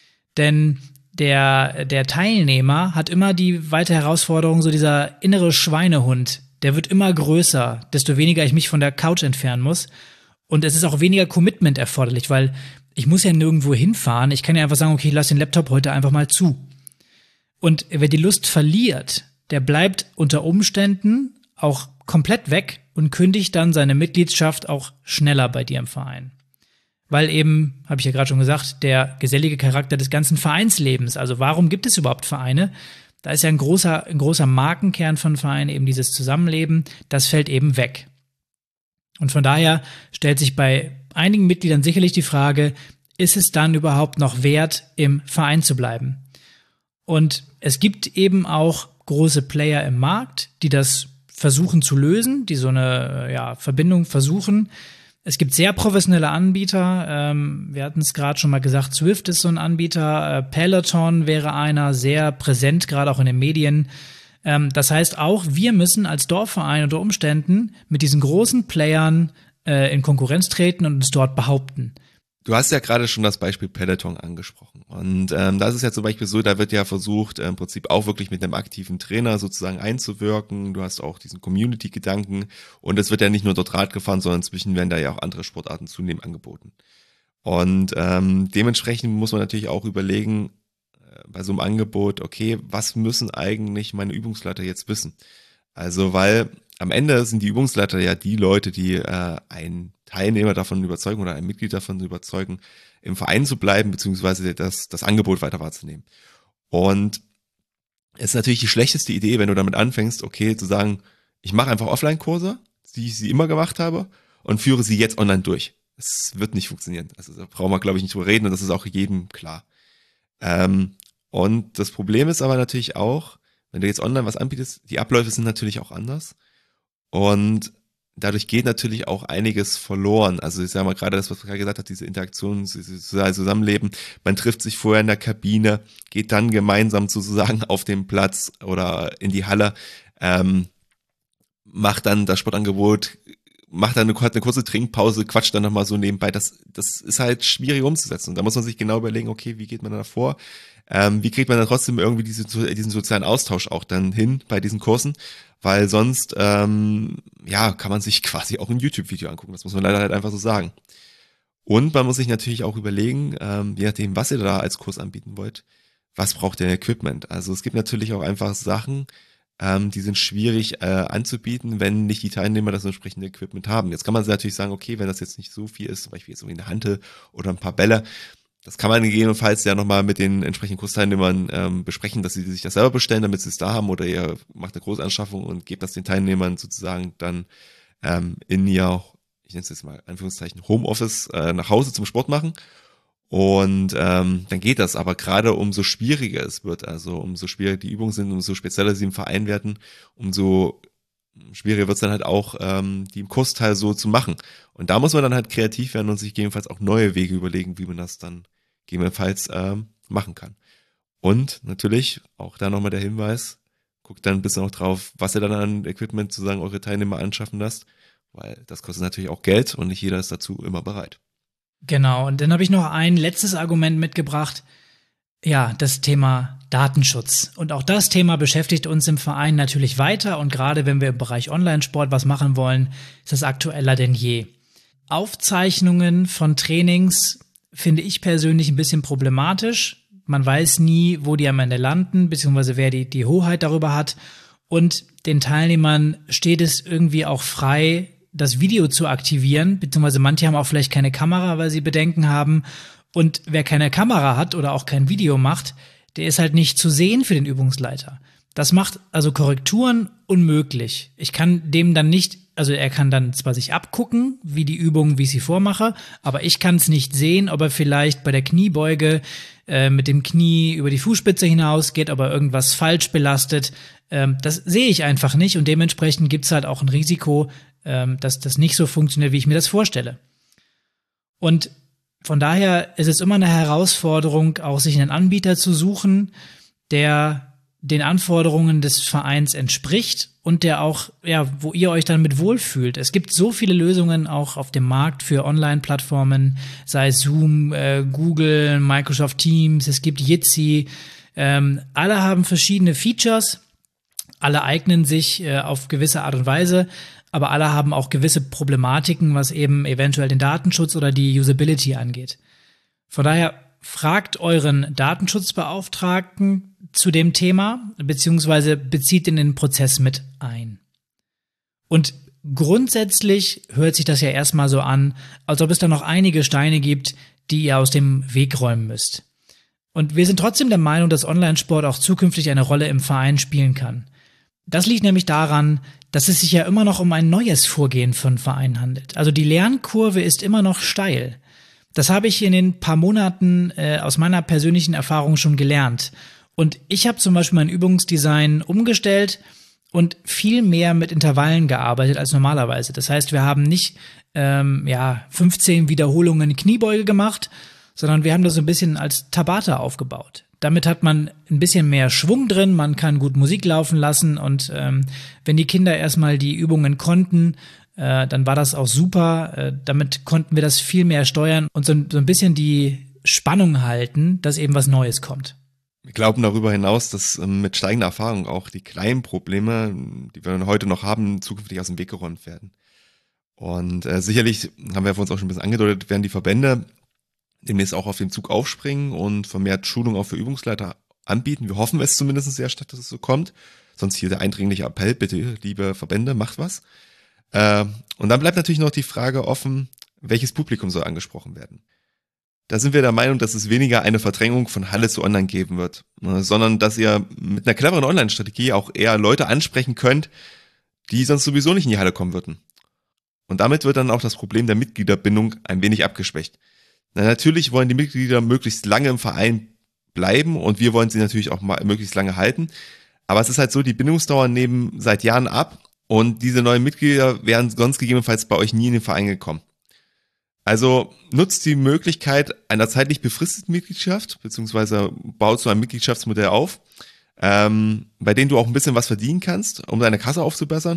Denn der, der Teilnehmer hat immer die weite Herausforderung, so dieser innere Schweinehund, der wird immer größer, desto weniger ich mich von der Couch entfernen muss. Und es ist auch weniger Commitment erforderlich, weil ich muss ja nirgendwo hinfahren. Ich kann ja einfach sagen, okay, ich lasse den Laptop heute einfach mal zu. Und wer die Lust verliert, der bleibt unter Umständen auch komplett weg und kündigt dann seine Mitgliedschaft auch schneller bei dir im Verein. Weil eben, habe ich ja gerade schon gesagt, der gesellige Charakter des ganzen Vereinslebens, also warum gibt es überhaupt Vereine? Da ist ja ein großer, ein großer Markenkern von Vereinen, eben dieses Zusammenleben, das fällt eben weg. Und von daher stellt sich bei einigen Mitgliedern sicherlich die Frage, ist es dann überhaupt noch wert, im Verein zu bleiben? Und es gibt eben auch große Player im Markt, die das versuchen zu lösen, die so eine ja, Verbindung versuchen. Es gibt sehr professionelle Anbieter. Ähm, wir hatten es gerade schon mal gesagt, Zwift ist so ein Anbieter, äh, Peloton wäre einer, sehr präsent, gerade auch in den Medien. Ähm, das heißt auch, wir müssen als Dorfverein unter Umständen mit diesen großen Playern äh, in Konkurrenz treten und uns dort behaupten. Du hast ja gerade schon das Beispiel Peloton angesprochen. Und ähm, das ist ja zum Beispiel so, da wird ja versucht, äh, im Prinzip auch wirklich mit einem aktiven Trainer sozusagen einzuwirken. Du hast auch diesen Community-Gedanken. Und es wird ja nicht nur dort Rad gefahren, sondern inzwischen werden da ja auch andere Sportarten zunehmend angeboten. Und ähm, dementsprechend muss man natürlich auch überlegen, äh, bei so einem Angebot, okay, was müssen eigentlich meine Übungsleiter jetzt wissen? Also, weil am Ende sind die Übungsleiter ja die Leute, die äh, einen Teilnehmer davon überzeugen oder ein Mitglied davon überzeugen, im Verein zu bleiben, beziehungsweise das, das Angebot weiter wahrzunehmen. Und es ist natürlich die schlechteste Idee, wenn du damit anfängst, okay, zu sagen, ich mache einfach Offline-Kurse, wie ich sie immer gemacht habe, und führe sie jetzt online durch. Es wird nicht funktionieren. Also da brauchen wir, glaube ich, nicht drüber reden, und das ist auch jedem klar. Ähm, und das Problem ist aber natürlich auch, wenn du jetzt online was anbietest, die Abläufe sind natürlich auch anders. Und dadurch geht natürlich auch einiges verloren. Also ich sage mal gerade das, was du gerade gesagt hast, diese Interaktion, dieses Zusammenleben. Man trifft sich vorher in der Kabine, geht dann gemeinsam sozusagen auf den Platz oder in die Halle, ähm, macht dann das Sportangebot macht dann eine, eine kurze Trinkpause, quatscht dann nochmal so nebenbei. Das, das ist halt schwierig umzusetzen. Und da muss man sich genau überlegen, okay, wie geht man da vor? Ähm, wie kriegt man dann trotzdem irgendwie diese, diesen sozialen Austausch auch dann hin bei diesen Kursen? Weil sonst, ähm, ja, kann man sich quasi auch ein YouTube-Video angucken. Das muss man leider halt einfach so sagen. Und man muss sich natürlich auch überlegen, ähm, je nachdem, was ihr da als Kurs anbieten wollt, was braucht ihr Equipment? Also es gibt natürlich auch einfach Sachen, ähm, die sind schwierig äh, anzubieten, wenn nicht die Teilnehmer das entsprechende Equipment haben. Jetzt kann man natürlich sagen, okay, wenn das jetzt nicht so viel ist, zum Beispiel jetzt irgendwie eine Hantel oder ein paar Bälle, das kann man gegebenenfalls ja nochmal mit den entsprechenden Kursteilnehmern ähm, besprechen, dass sie sich das selber bestellen, damit sie es da haben, oder ihr macht eine Großanschaffung und gebt das den Teilnehmern sozusagen dann ähm, in ihr, ich nenne es jetzt mal Anführungszeichen, Homeoffice äh, nach Hause zum Sport machen. Und ähm, dann geht das, aber gerade umso schwieriger es wird, also umso schwieriger die Übungen sind, umso spezieller sie im Verein werden, umso schwieriger wird es dann halt auch, ähm, die im Kursteil so zu machen. Und da muss man dann halt kreativ werden und sich gegebenenfalls auch neue Wege überlegen, wie man das dann gegebenenfalls ähm, machen kann. Und natürlich, auch da nochmal der Hinweis, guckt dann ein bisschen auch drauf, was ihr dann an Equipment sozusagen eure Teilnehmer anschaffen lasst, weil das kostet natürlich auch Geld und nicht jeder ist dazu immer bereit. Genau, und dann habe ich noch ein letztes Argument mitgebracht. Ja, das Thema Datenschutz. Und auch das Thema beschäftigt uns im Verein natürlich weiter. Und gerade wenn wir im Bereich Online-Sport was machen wollen, ist das aktueller denn je. Aufzeichnungen von Trainings finde ich persönlich ein bisschen problematisch. Man weiß nie, wo die am Ende landen, beziehungsweise wer die, die Hoheit darüber hat. Und den Teilnehmern steht es irgendwie auch frei, das Video zu aktivieren, beziehungsweise manche haben auch vielleicht keine Kamera, weil sie Bedenken haben. Und wer keine Kamera hat oder auch kein Video macht, der ist halt nicht zu sehen für den Übungsleiter. Das macht also Korrekturen unmöglich. Ich kann dem dann nicht, also er kann dann zwar sich abgucken, wie die Übung, wie ich sie vormache, aber ich kann es nicht sehen, ob er vielleicht bei der Kniebeuge äh, mit dem Knie über die Fußspitze hinausgeht, ob er irgendwas falsch belastet. Ähm, das sehe ich einfach nicht und dementsprechend gibt es halt auch ein Risiko, ähm, dass das nicht so funktioniert, wie ich mir das vorstelle. Und von daher ist es immer eine Herausforderung, auch sich einen Anbieter zu suchen, der den Anforderungen des Vereins entspricht und der auch, ja, wo ihr euch dann mit wohlfühlt. Es gibt so viele Lösungen auch auf dem Markt für Online-Plattformen, sei es Zoom, äh, Google, Microsoft Teams, es gibt Jitsi. Ähm, alle haben verschiedene Features, alle eignen sich äh, auf gewisse Art und Weise, aber alle haben auch gewisse Problematiken, was eben eventuell den Datenschutz oder die Usability angeht. Von daher fragt euren Datenschutzbeauftragten zu dem Thema, beziehungsweise bezieht ihn in den Prozess mit ein. Und grundsätzlich hört sich das ja erstmal so an, als ob es da noch einige Steine gibt, die ihr aus dem Weg räumen müsst. Und wir sind trotzdem der Meinung, dass Online-Sport auch zukünftig eine Rolle im Verein spielen kann. Das liegt nämlich daran, dass es sich ja immer noch um ein neues Vorgehen von Vereinen handelt. Also die Lernkurve ist immer noch steil. Das habe ich in den paar Monaten äh, aus meiner persönlichen Erfahrung schon gelernt. Und ich habe zum Beispiel mein Übungsdesign umgestellt und viel mehr mit Intervallen gearbeitet als normalerweise. Das heißt, wir haben nicht ähm, ja fünfzehn Wiederholungen Kniebeuge gemacht, sondern wir haben das so ein bisschen als Tabata aufgebaut. Damit hat man ein bisschen mehr Schwung drin, man kann gut Musik laufen lassen und ähm, wenn die Kinder erstmal die Übungen konnten, äh, dann war das auch super. Äh, damit konnten wir das viel mehr steuern und so, so ein bisschen die Spannung halten, dass eben was Neues kommt. Wir glauben darüber hinaus, dass ähm, mit steigender Erfahrung auch die kleinen Probleme, die wir heute noch haben, zukünftig aus dem Weg geräumt werden. Und äh, sicherlich, haben wir von uns auch schon ein bisschen angedeutet, werden die Verbände demnächst auch auf den Zug aufspringen und vermehrt Schulung auch für Übungsleiter anbieten. Wir hoffen es zumindest sehr stark, dass es so kommt. Sonst hier der eindringliche Appell, bitte, liebe Verbände, macht was. Äh, und dann bleibt natürlich noch die Frage offen, welches Publikum soll angesprochen werden. Da sind wir der Meinung, dass es weniger eine Verdrängung von Halle zu Online geben wird, sondern dass ihr mit einer cleveren Online-Strategie auch eher Leute ansprechen könnt, die sonst sowieso nicht in die Halle kommen würden. Und damit wird dann auch das Problem der Mitgliederbindung ein wenig abgeschwächt. Na, natürlich wollen die Mitglieder möglichst lange im Verein bleiben und wir wollen sie natürlich auch mal möglichst lange halten. Aber es ist halt so, die Bindungsdauer nehmen seit Jahren ab und diese neuen Mitglieder wären sonst gegebenenfalls bei euch nie in den Verein gekommen. Also nutzt die Möglichkeit einer zeitlich befristeten Mitgliedschaft, beziehungsweise baut so ein Mitgliedschaftsmodell auf, ähm, bei dem du auch ein bisschen was verdienen kannst, um deine Kasse aufzubessern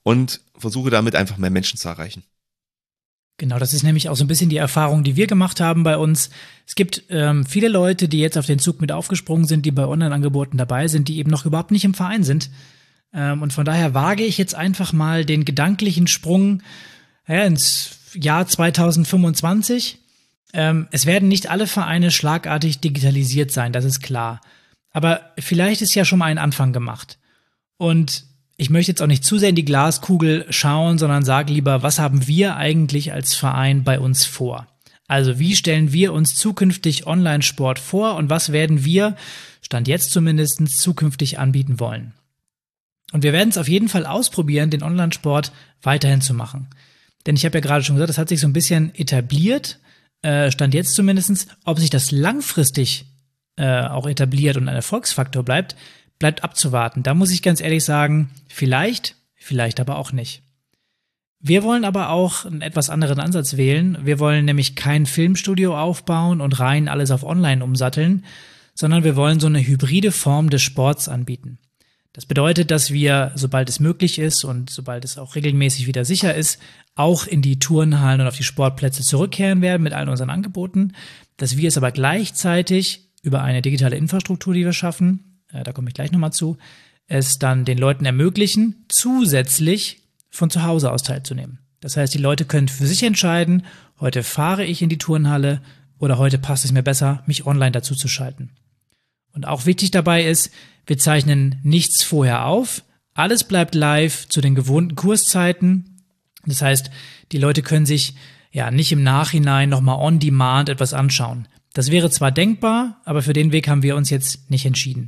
und versuche damit einfach mehr Menschen zu erreichen. Genau, das ist nämlich auch so ein bisschen die Erfahrung, die wir gemacht haben bei uns. Es gibt ähm, viele Leute, die jetzt auf den Zug mit aufgesprungen sind, die bei Online-Angeboten dabei sind, die eben noch überhaupt nicht im Verein sind. Ähm, und von daher wage ich jetzt einfach mal den gedanklichen Sprung ja, ins Jahr zwanzig fünfundzwanzig. Ähm, es werden nicht alle Vereine schlagartig digitalisiert sein, das ist klar. Aber vielleicht ist ja schon mal ein Anfang gemacht. Und ich möchte jetzt auch nicht zu sehr in die Glaskugel schauen, sondern sage lieber, was haben wir eigentlich als Verein bei uns vor? Also wie stellen wir uns zukünftig Online-Sport vor und was werden wir, Stand jetzt zumindest, zukünftig anbieten wollen? Und wir werden es auf jeden Fall ausprobieren, den Online-Sport weiterhin zu machen. Denn ich habe ja gerade schon gesagt, das hat sich so ein bisschen etabliert, äh, Stand jetzt zumindest. Ob sich das langfristig äh, auch etabliert und ein Erfolgsfaktor bleibt, bleibt abzuwarten. Da muss ich ganz ehrlich sagen, vielleicht, vielleicht aber auch nicht. Wir wollen aber auch einen etwas anderen Ansatz wählen. Wir wollen nämlich kein Filmstudio aufbauen und rein alles auf Online umsatteln, sondern wir wollen so eine hybride Form des Sports anbieten. Das bedeutet, dass wir, sobald es möglich ist und sobald es auch regelmäßig wieder sicher ist, auch in die Turnhallen und auf die Sportplätze zurückkehren werden mit allen unseren Angeboten, dass wir es aber gleichzeitig über eine digitale Infrastruktur, die wir schaffen, da komme ich gleich nochmal zu, es dann den Leuten ermöglichen, zusätzlich von zu Hause aus teilzunehmen. Das heißt, die Leute können für sich entscheiden, heute fahre ich in die Turnhalle oder heute passt es mir besser, mich online dazu zu schalten. Und auch wichtig dabei ist, wir zeichnen nichts vorher auf, alles bleibt live zu den gewohnten Kurszeiten. Das heißt, die Leute können sich ja nicht im Nachhinein nochmal on demand etwas anschauen. Das wäre zwar denkbar, aber für den Weg haben wir uns jetzt nicht entschieden.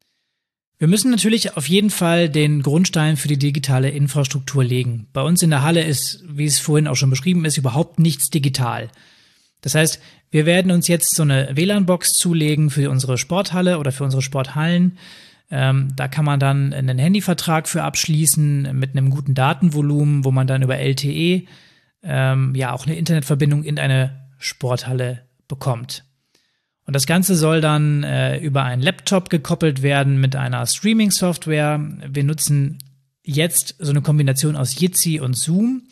Wir müssen natürlich auf jeden Fall den Grundstein für die digitale Infrastruktur legen. Bei uns in der Halle ist, wie es vorhin auch schon beschrieben ist, überhaupt nichts digital. Das heißt, wir werden uns jetzt so eine W L A N-Box zulegen für unsere Sporthalle oder für unsere Sporthallen. Ähm, da kann man dann einen Handyvertrag für abschließen mit einem guten Datenvolumen, wo man dann über L T E ähm, ja auch eine Internetverbindung in eine Sporthalle bekommt. Und das Ganze soll dann äh, über einen Laptop gekoppelt werden mit einer Streaming-Software. Wir nutzen jetzt so eine Kombination aus Jitsi und Zoom.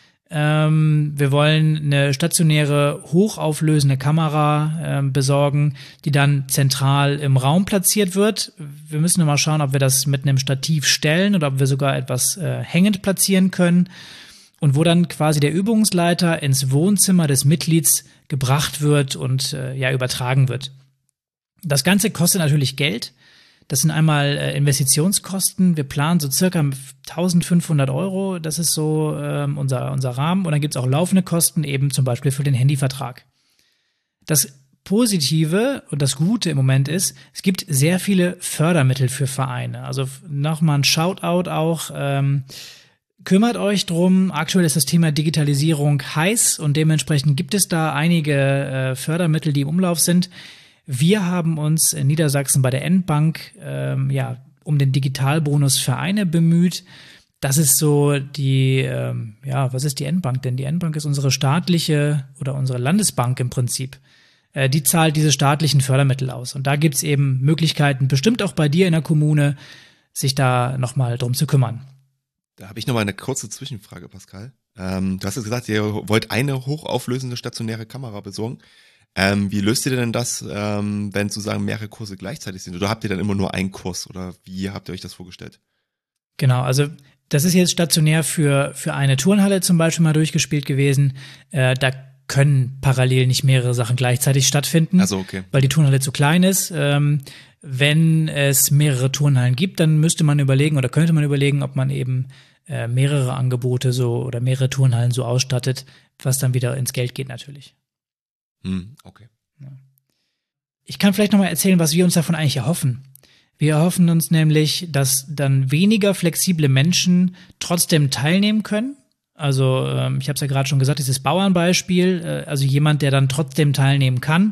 Ähm, wir wollen eine stationäre, hochauflösende Kamera ähm, besorgen, die dann zentral im Raum platziert wird. Wir müssen nur mal schauen, ob wir das mit einem Stativ stellen oder ob wir sogar etwas äh, hängend platzieren können. Und wo dann quasi der Übungsleiter ins Wohnzimmer des Mitglieds gebracht wird und äh, ja übertragen wird. Das Ganze kostet natürlich Geld. Das sind einmal äh, Investitionskosten. Wir planen so circa eintausendfünfhundert Euro. Das ist so ähm, unser, unser Rahmen. Und dann gibt es auch laufende Kosten, eben zum Beispiel für den Handyvertrag. Das Positive und das Gute im Moment ist, es gibt sehr viele Fördermittel für Vereine. Also nochmal ein Shoutout auch. Ähm, Kümmert euch drum. Aktuell ist das Thema Digitalisierung heiß und dementsprechend gibt es da einige äh, Fördermittel, die im Umlauf sind. Wir haben uns in Niedersachsen bei der N-Bank ähm, ja um den Digitalbonus Vereine bemüht. Das ist so die, ähm, ja, was ist die N-Bank denn? Die N-Bank ist unsere staatliche oder unsere Landesbank im Prinzip. Äh, die zahlt diese staatlichen Fördermittel aus. Und da gibt's eben Möglichkeiten, bestimmt auch bei dir in der Kommune, sich da nochmal drum zu kümmern. Da habe ich noch mal eine kurze Zwischenfrage, Pascal. Ähm, du hast jetzt gesagt, ihr wollt eine hochauflösende stationäre Kamera besorgen. Ähm, wie löst ihr denn das, ähm, wenn sozusagen mehrere Kurse gleichzeitig sind? Oder habt ihr dann immer nur einen Kurs? Oder wie habt ihr euch das vorgestellt? Genau, also das ist jetzt stationär für, für eine Turnhalle zum Beispiel mal durchgespielt gewesen. Äh, da können parallel nicht mehrere Sachen gleichzeitig stattfinden, also okay. Weil die Turnhalle zu klein ist. Ähm, wenn es mehrere Turnhallen gibt, dann müsste man überlegen oder könnte man überlegen, ob man eben äh, mehrere Angebote so oder mehrere Turnhallen so ausstattet, was dann wieder ins Geld geht natürlich. Hm, okay. Ja. Ich kann vielleicht nochmal erzählen, was wir uns davon eigentlich erhoffen. Wir erhoffen uns nämlich, dass dann weniger flexible Menschen trotzdem teilnehmen können. Also ähm, ich habe es ja gerade schon gesagt, dieses Bauernbeispiel, äh, also jemand, der dann trotzdem teilnehmen kann,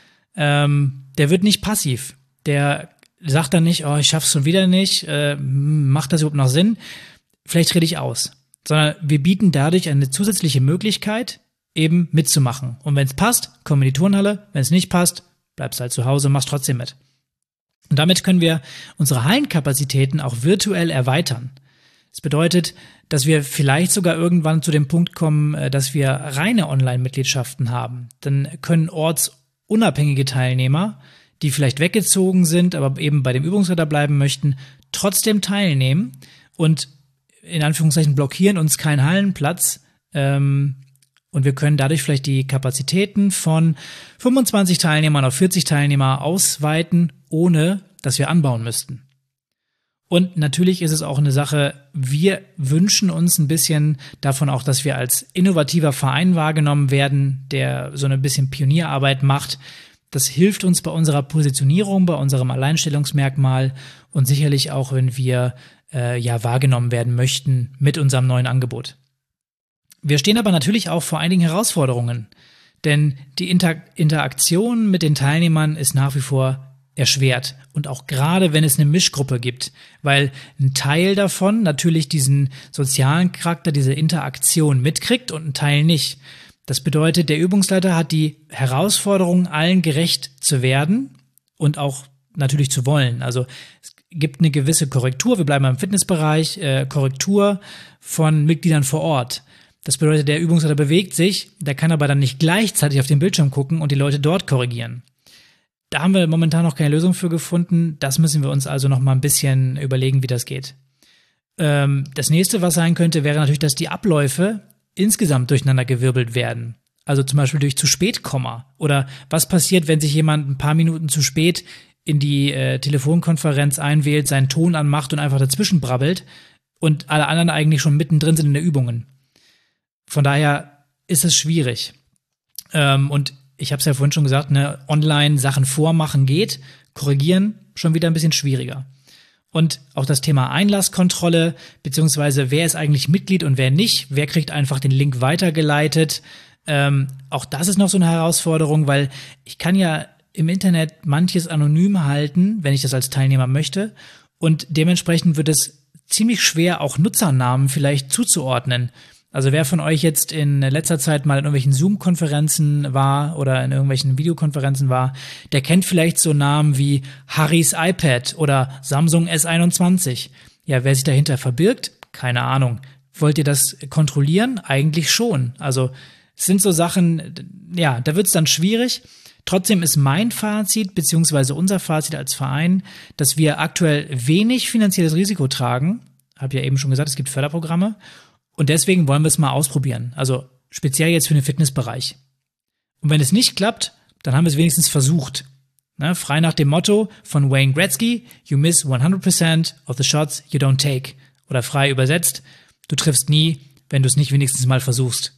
ähm, der wird nicht passiv. Der sagt dann nicht, oh, ich schaff's schon wieder nicht, äh, macht das überhaupt noch Sinn? Vielleicht rede ich aus. Sondern wir bieten dadurch eine zusätzliche Möglichkeit, eben mitzumachen. Und wenn es passt, komm in die Turnhalle. Wenn es nicht passt, bleibst halt zu Hause, machst trotzdem mit. Und damit können wir unsere Hallenkapazitäten auch virtuell erweitern. Das bedeutet, dass wir vielleicht sogar irgendwann zu dem Punkt kommen, dass wir reine Online-Mitgliedschaften haben. Dann können ortsunabhängige Teilnehmer, die vielleicht weggezogen sind, aber eben bei dem Übungsleiter bleiben möchten, trotzdem teilnehmen und in Anführungszeichen blockieren uns keinen Hallenplatz. Ähm, und wir können dadurch vielleicht die Kapazitäten von fünfundzwanzig Teilnehmern auf vierzig Teilnehmer ausweiten, ohne dass wir anbauen müssten. Und natürlich ist es auch eine Sache, wir wünschen uns ein bisschen davon auch, dass wir als innovativer Verein wahrgenommen werden, der so ein bisschen Pionierarbeit macht. Das hilft uns bei unserer Positionierung, bei unserem Alleinstellungsmerkmal und sicherlich auch, wenn wir äh, ja wahrgenommen werden möchten mit unserem neuen Angebot. Wir stehen aber natürlich auch vor einigen Herausforderungen, denn die Inter- Interaktion mit den Teilnehmern ist nach wie vor erschwert und auch gerade, wenn es eine Mischgruppe gibt, weil ein Teil davon natürlich diesen sozialen Charakter, diese Interaktion mitkriegt und ein Teil nicht. Das bedeutet, der Übungsleiter hat die Herausforderung, allen gerecht zu werden und auch natürlich zu wollen. Also es gibt eine gewisse Korrektur, wir bleiben im Fitnessbereich, äh, Korrektur von Mitgliedern vor Ort. Das bedeutet, der Übungsleiter bewegt sich, der kann aber dann nicht gleichzeitig auf den Bildschirm gucken und die Leute dort korrigieren. Da haben wir momentan noch keine Lösung für gefunden. Das müssen wir uns also noch mal ein bisschen überlegen, wie das geht. Ähm, das nächste, was sein könnte, wäre natürlich, dass die Abläufe insgesamt durcheinandergewirbelt werden. Also zum Beispiel durch zu spät Komma. Oder was passiert, wenn sich jemand ein paar Minuten zu spät in die äh, Telefonkonferenz einwählt, seinen Ton anmacht und einfach dazwischen brabbelt und alle anderen eigentlich schon mittendrin sind in den Übungen. Von daher ist es schwierig. Ähm, und ich habe es ja vorhin schon gesagt, ne, online Sachen vormachen geht, korrigieren schon wieder ein bisschen schwieriger. Und auch das Thema Einlasskontrolle, beziehungsweise wer ist eigentlich Mitglied und wer nicht, wer kriegt einfach den Link weitergeleitet. Ähm, auch das ist noch so eine Herausforderung, weil ich kann ja im Internet manches anonym halten, wenn ich das als Teilnehmer möchte. Und dementsprechend wird es ziemlich schwer, auch Nutzernamen vielleicht zuzuordnen. Also wer von euch jetzt in letzter Zeit mal in irgendwelchen Zoom-Konferenzen war oder in irgendwelchen Videokonferenzen war, der kennt vielleicht so Namen wie Harrys iPad oder Samsung S einundzwanzig. Ja, wer sich dahinter verbirgt? Keine Ahnung. Wollt ihr das kontrollieren? Eigentlich schon. Also es sind so Sachen, ja, da wird es dann schwierig. Trotzdem ist mein Fazit, beziehungsweise unser Fazit als Verein, dass wir aktuell wenig finanzielles Risiko tragen. Hab ja eben schon gesagt, es gibt Förderprogramme. Und deswegen wollen wir es mal ausprobieren. Also speziell jetzt für den Fitnessbereich. Und wenn es nicht klappt, dann haben wir es wenigstens versucht. Ne? Frei nach dem Motto von Wayne Gretzky, you miss hundert percent of the shots you don't take. Oder frei übersetzt, du triffst nie, wenn du es nicht wenigstens mal versuchst.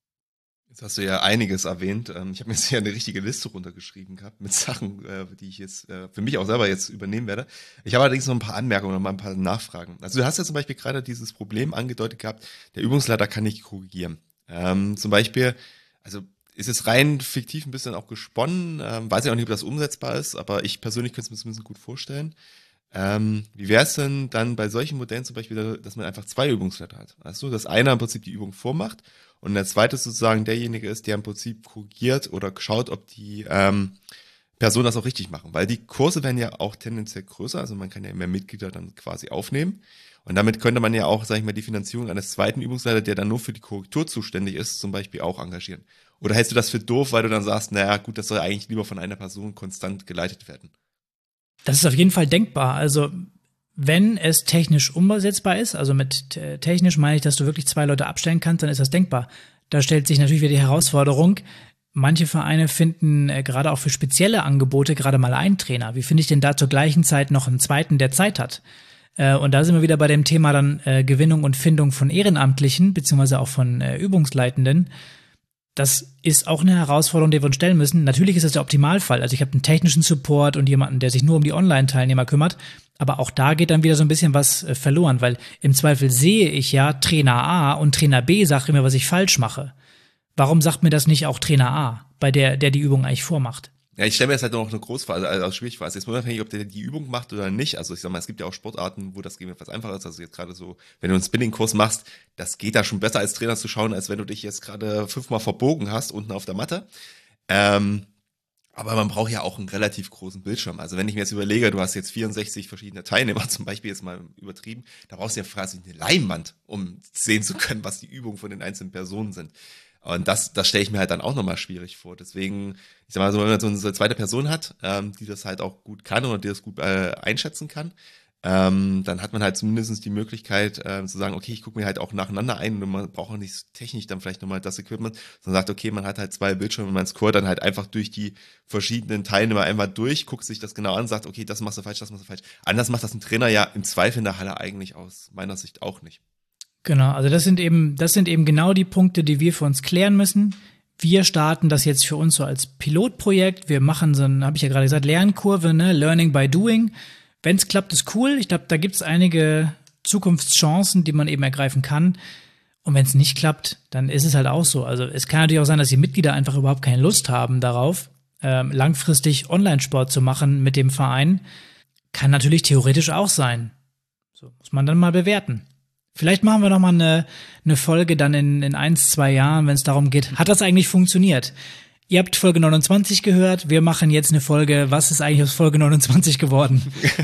Jetzt hast du ja einiges erwähnt. Ich habe mir jetzt ja eine richtige Liste runtergeschrieben gehabt mit Sachen, die ich jetzt für mich auch selber jetzt übernehmen werde. Ich habe allerdings noch ein paar Anmerkungen und mal ein paar Nachfragen. Also du hast ja zum Beispiel gerade dieses Problem angedeutet gehabt, der Übungsleiter kann nicht korrigieren. Ähm, zum Beispiel, also ist es rein fiktiv ein bisschen auch gesponnen, ähm, weiß ich auch nicht, ob das umsetzbar ist, aber ich persönlich könnte es mir zumindest gut vorstellen. Ähm, wie wäre es denn dann bei solchen Modellen zum Beispiel, dass man einfach zwei Übungsleiter hat? Weißt du, dass einer im Prinzip die Übung vormacht und der zweite sozusagen derjenige ist, der im Prinzip korrigiert oder schaut, ob die ähm, Personen das auch richtig machen. Weil die Kurse werden ja auch tendenziell größer, also man kann ja mehr Mitglieder dann quasi aufnehmen. Und damit könnte man ja auch, sag ich mal, die Finanzierung eines zweiten Übungsleiters, der dann nur für die Korrektur zuständig ist, zum Beispiel auch engagieren. Oder hältst du das für doof, weil du dann sagst, naja gut, das soll eigentlich lieber von einer Person konstant geleitet werden? Das ist auf jeden Fall denkbar. Also wenn es technisch umsetzbar ist, also mit äh, technisch meine ich, dass du wirklich zwei Leute abstellen kannst, dann ist das denkbar. Da stellt sich natürlich wieder die Herausforderung, manche Vereine finden äh, gerade auch für spezielle Angebote gerade mal einen Trainer. Wie finde ich denn da zur gleichen Zeit noch einen zweiten, der Zeit hat? Äh, und da sind wir wieder bei dem Thema dann äh, Gewinnung und Findung von Ehrenamtlichen, beziehungsweise auch von äh, Übungsleitenden. Das ist auch eine Herausforderung, die wir uns stellen müssen. Natürlich ist das der Optimalfall. Also ich habe einen technischen Support und jemanden, der sich nur um die Online-Teilnehmer kümmert. Aber auch da geht dann wieder so ein bisschen was äh, verloren, weil im Zweifel sehe ich ja Trainer A und Trainer B sagt immer, was ich falsch mache. Warum sagt mir das nicht auch Trainer A, bei der, der die Übung eigentlich vormacht? Ja, ich stelle mir jetzt halt noch eine Großphase, also als Schwierigphase. Jetzt unabhängig, ob der die Übung macht oder nicht. Also ich sag mal, es gibt ja auch Sportarten, wo das gegebenenfalls einfacher ist. Also jetzt gerade so, wenn du einen Spinning-Kurs machst, das geht da schon besser als Trainer zu schauen, als wenn du dich jetzt gerade fünfmal verbogen hast unten auf der Matte. Ähm, Aber man braucht ja auch einen relativ großen Bildschirm. Also wenn ich mir jetzt überlege, du hast jetzt vierundsechzig verschiedene Teilnehmer, zum Beispiel jetzt mal übertrieben, da brauchst du ja quasi eine Leinwand, um sehen zu können, was die Übungen von den einzelnen Personen sind. Und das, das stelle ich mir halt dann auch nochmal schwierig vor. Deswegen, ich sag mal so, wenn man so eine zweite Person hat, ähm, die das halt auch gut kann oder die das gut äh, einschätzen kann, ähm, dann hat man halt zumindest die Möglichkeit äh, zu sagen, okay, ich gucke mir halt auch nacheinander ein und man braucht auch nicht technisch dann vielleicht nochmal das Equipment, sondern sagt, okay, man hat halt zwei Bildschirme und man scoret dann halt einfach durch die verschiedenen Teilnehmer einmal durch, guckt sich das genau an, sagt, okay, das machst du falsch, das machst du falsch. Anders macht das ein Trainer ja im Zweifel in der Halle eigentlich aus meiner Sicht auch nicht. Genau, also das sind eben, das sind eben genau die Punkte, die wir für uns klären müssen. Wir starten das jetzt für uns so als Pilotprojekt. Wir machen so ein, habe ich ja gerade gesagt, Lernkurve, ne, Learning by Doing. Wenn es klappt, ist cool. Ich glaube, da gibt es einige Zukunftschancen, die man eben ergreifen kann. Und wenn es nicht klappt, dann ist es halt auch so. Also es kann natürlich auch sein, dass die Mitglieder einfach überhaupt keine Lust haben darauf, ähm, langfristig Online-Sport zu machen mit dem Verein. Kann natürlich theoretisch auch sein. So muss man dann mal bewerten. Vielleicht machen wir noch mal eine, eine Folge dann in, in eins, zwei Jahren, wenn es darum geht, hat das eigentlich funktioniert? Ihr habt Folge neunundzwanzig gehört, wir machen jetzt eine Folge, was ist eigentlich aus Folge neunundzwanzig geworden?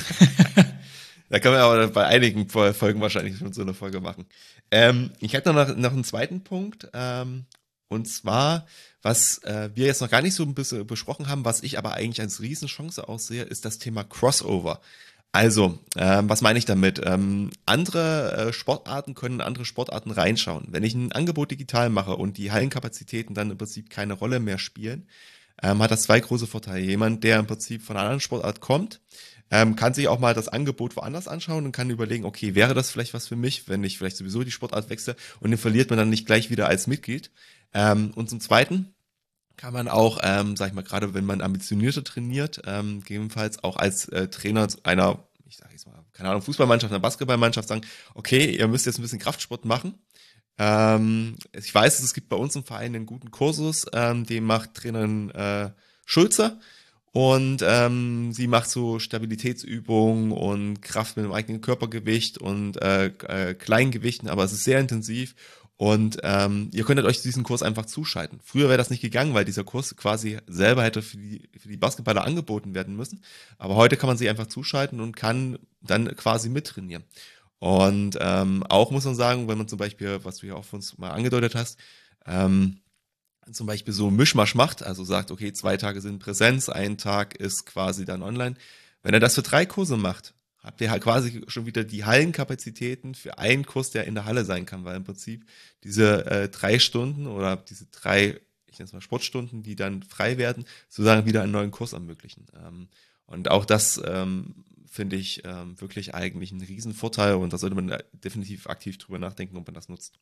Da können wir aber bei einigen Folgen wahrscheinlich schon so eine Folge machen. Ähm, ich hätte noch, noch einen zweiten Punkt, ähm, und zwar, was äh, wir jetzt noch gar nicht so ein bisschen besprochen haben, was ich aber eigentlich als Riesenchance aussehe, ist das Thema Crossover. Also, ähm, was meine ich damit? Ähm, andere äh, Sportarten können andere Sportarten reinschauen. Wenn ich ein Angebot digital mache und die Hallenkapazitäten dann im Prinzip keine Rolle mehr spielen, ähm, hat das zwei große Vorteile. Jemand, der im Prinzip von einer anderen Sportart kommt, ähm, kann sich auch mal das Angebot woanders anschauen und kann überlegen, okay, wäre das vielleicht was für mich, wenn ich vielleicht sowieso die Sportart wechsle, und den verliert man dann nicht gleich wieder als Mitglied. Ähm, und zum Zweiten kann man auch, ähm, sag ich mal, gerade wenn man ambitionierter trainiert, ähm, gegebenenfalls auch als äh, Trainer einer, ich sage jetzt mal, keine Ahnung, Fußballmannschaft, einer Basketballmannschaft sagen, okay, ihr müsst jetzt ein bisschen Kraftsport machen. Ähm, ich weiß, es gibt bei uns im Verein einen guten Kursus, ähm, den macht Trainerin äh, Schulze, und ähm, sie macht so Stabilitätsübungen und Kraft mit dem eigenen Körpergewicht und äh, äh, Kleingewichten, aber es ist sehr intensiv. Und ähm, ihr könntet euch diesen Kurs einfach zuschalten. Früher wäre das nicht gegangen, weil dieser Kurs quasi selber hätte für die, für die Basketballer angeboten werden müssen. Aber heute kann man sich einfach zuschalten und kann dann quasi mittrainieren. Und ähm, auch muss man sagen, wenn man zum Beispiel, was du ja auch für uns mal angedeutet hast, ähm, zum Beispiel so Mischmasch macht, also sagt, okay, zwei Tage sind Präsenz, ein Tag ist quasi dann online. Wenn er das für drei Kurse macht, habt ihr halt quasi schon wieder die Hallenkapazitäten für einen Kurs, der in der Halle sein kann, weil im Prinzip diese äh, drei Stunden oder diese drei, ich nenne es mal Sportstunden, die dann frei werden, sozusagen wieder einen neuen Kurs ermöglichen. Ähm, und auch das ähm, finde ich ähm, wirklich eigentlich ein Riesenvorteil, und da sollte man definitiv aktiv drüber nachdenken, ob man das nutzt.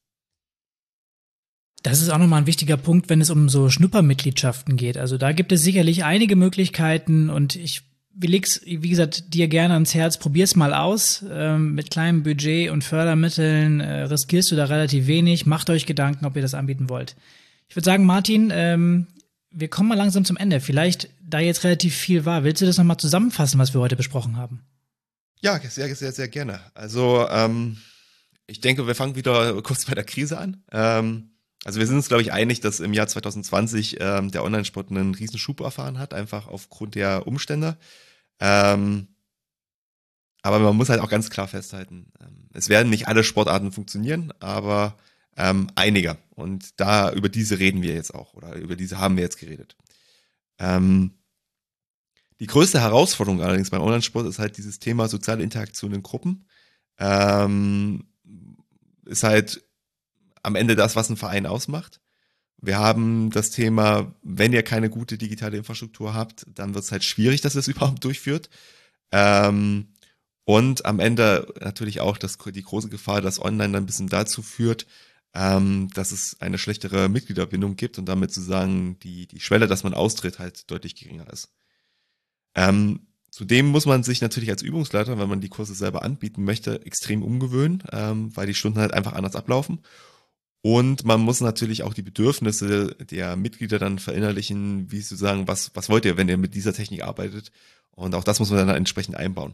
Das ist auch nochmal ein wichtiger Punkt, wenn es um so Schnuppermitgliedschaften geht. Also da gibt es sicherlich einige Möglichkeiten, und ich wir leg's, wie gesagt, dir gerne ans Herz, probier's mal aus. Ähm, mit kleinem Budget und Fördermitteln äh, riskierst du da relativ wenig. Macht euch Gedanken, ob ihr das anbieten wollt. Ich würde sagen, Martin, ähm, wir kommen mal langsam zum Ende. Vielleicht, da jetzt relativ viel war, willst du das nochmal zusammenfassen, was wir heute besprochen haben? Ja, sehr, sehr, sehr gerne. Also ähm, ich denke, wir fangen wieder kurz bei der Krise an. Ähm, also wir sind uns, glaube ich, einig, dass im Jahr zwanzig zwanzig ähm, der Online-Sport einen riesen Schub erfahren hat, einfach aufgrund der Umstände. Ähm, aber man muss halt auch ganz klar festhalten, ähm, es werden nicht alle Sportarten funktionieren, aber ähm, einige. Und da über diese reden wir jetzt auch, oder über diese haben wir jetzt geredet. Ähm, die größte Herausforderung allerdings beim Online-Sport ist halt dieses Thema soziale Interaktion in Gruppen. Ähm, ist halt am Ende das, was ein Verein ausmacht. Wir haben das Thema, wenn ihr keine gute digitale Infrastruktur habt, dann wird es halt schwierig, dass ihr es überhaupt durchführt. Ähm, und am Ende natürlich auch das, die große Gefahr, dass Online dann ein bisschen dazu führt, ähm, dass es eine schlechtere Mitgliederbindung gibt und damit sozusagen die, die Schwelle, dass man austritt, halt deutlich geringer ist. Ähm, zudem muss man sich natürlich als Übungsleiter, wenn man die Kurse selber anbieten möchte, extrem umgewöhnen, ähm, weil die Stunden halt einfach anders ablaufen. Und man muss natürlich auch die Bedürfnisse der Mitglieder dann verinnerlichen, wie zu sagen, was, was wollt ihr, wenn ihr mit dieser Technik arbeitet? Und auch das muss man dann entsprechend einbauen.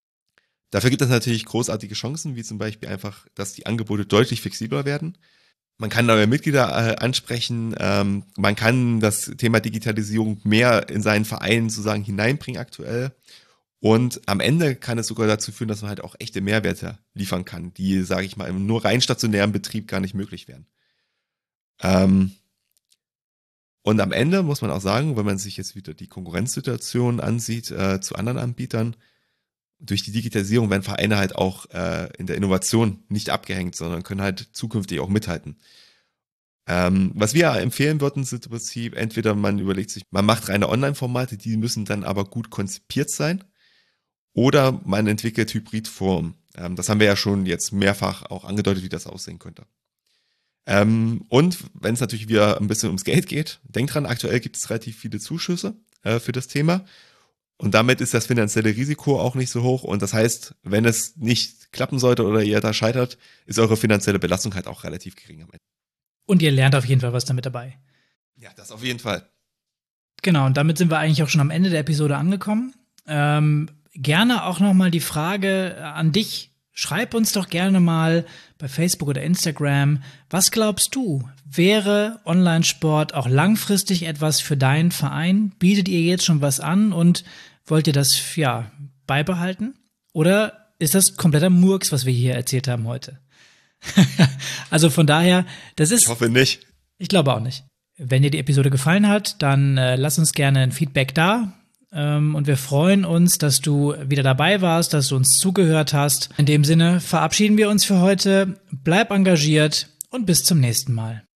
Dafür gibt es natürlich großartige Chancen, wie zum Beispiel einfach, dass die Angebote deutlich flexibler werden. Man kann neue Mitglieder äh, ansprechen, ähm, man kann das Thema Digitalisierung mehr in seinen Verein sozusagen hineinbringen aktuell. Und am Ende kann es sogar dazu führen, dass man halt auch echte Mehrwerte liefern kann, die, sage ich mal, im nur rein stationären Betrieb gar nicht möglich wären. Ähm, und am Ende muss man auch sagen, wenn man sich jetzt wieder die Konkurrenzsituation ansieht äh, zu anderen Anbietern, durch die Digitalisierung werden Vereine halt auch äh, in der Innovation nicht abgehängt, sondern können halt zukünftig auch mithalten. Ähm, was wir empfehlen würden, sind im Prinzip, entweder man überlegt sich, man macht reine Online-Formate, die müssen dann aber gut konzipiert sein, oder man entwickelt Hybridformen. Ähm, das haben wir ja schon jetzt mehrfach auch angedeutet, wie das aussehen könnte. Ähm, und wenn es natürlich wieder ein bisschen ums Geld geht, denkt dran, aktuell gibt es relativ viele Zuschüsse äh, für das Thema. Und damit ist das finanzielle Risiko auch nicht so hoch. Und das heißt, wenn es nicht klappen sollte oder ihr da scheitert, ist eure finanzielle Belastung halt auch relativ gering am Ende. Und ihr lernt auf jeden Fall was damit dabei. Ja, das auf jeden Fall. Genau, und damit sind wir eigentlich auch schon am Ende der Episode angekommen. Ähm, gerne auch noch mal die Frage an dich. Schreib uns doch gerne mal bei Facebook oder Instagram, was glaubst du, wäre Online-Sport auch langfristig etwas für deinen Verein? Bietet ihr jetzt schon was an und wollt ihr das ja beibehalten? Oder ist das kompletter Murks, was wir hier erzählt haben heute? Also von daher, das ist... Ich hoffe nicht. Ich glaube auch nicht. Wenn dir die Episode gefallen hat, dann äh, lass uns gerne ein Feedback da. Ähm, und wir freuen uns, dass du wieder dabei warst, dass du uns zugehört hast. In dem Sinne verabschieden wir uns für heute. Bleib engagiert und bis zum nächsten Mal.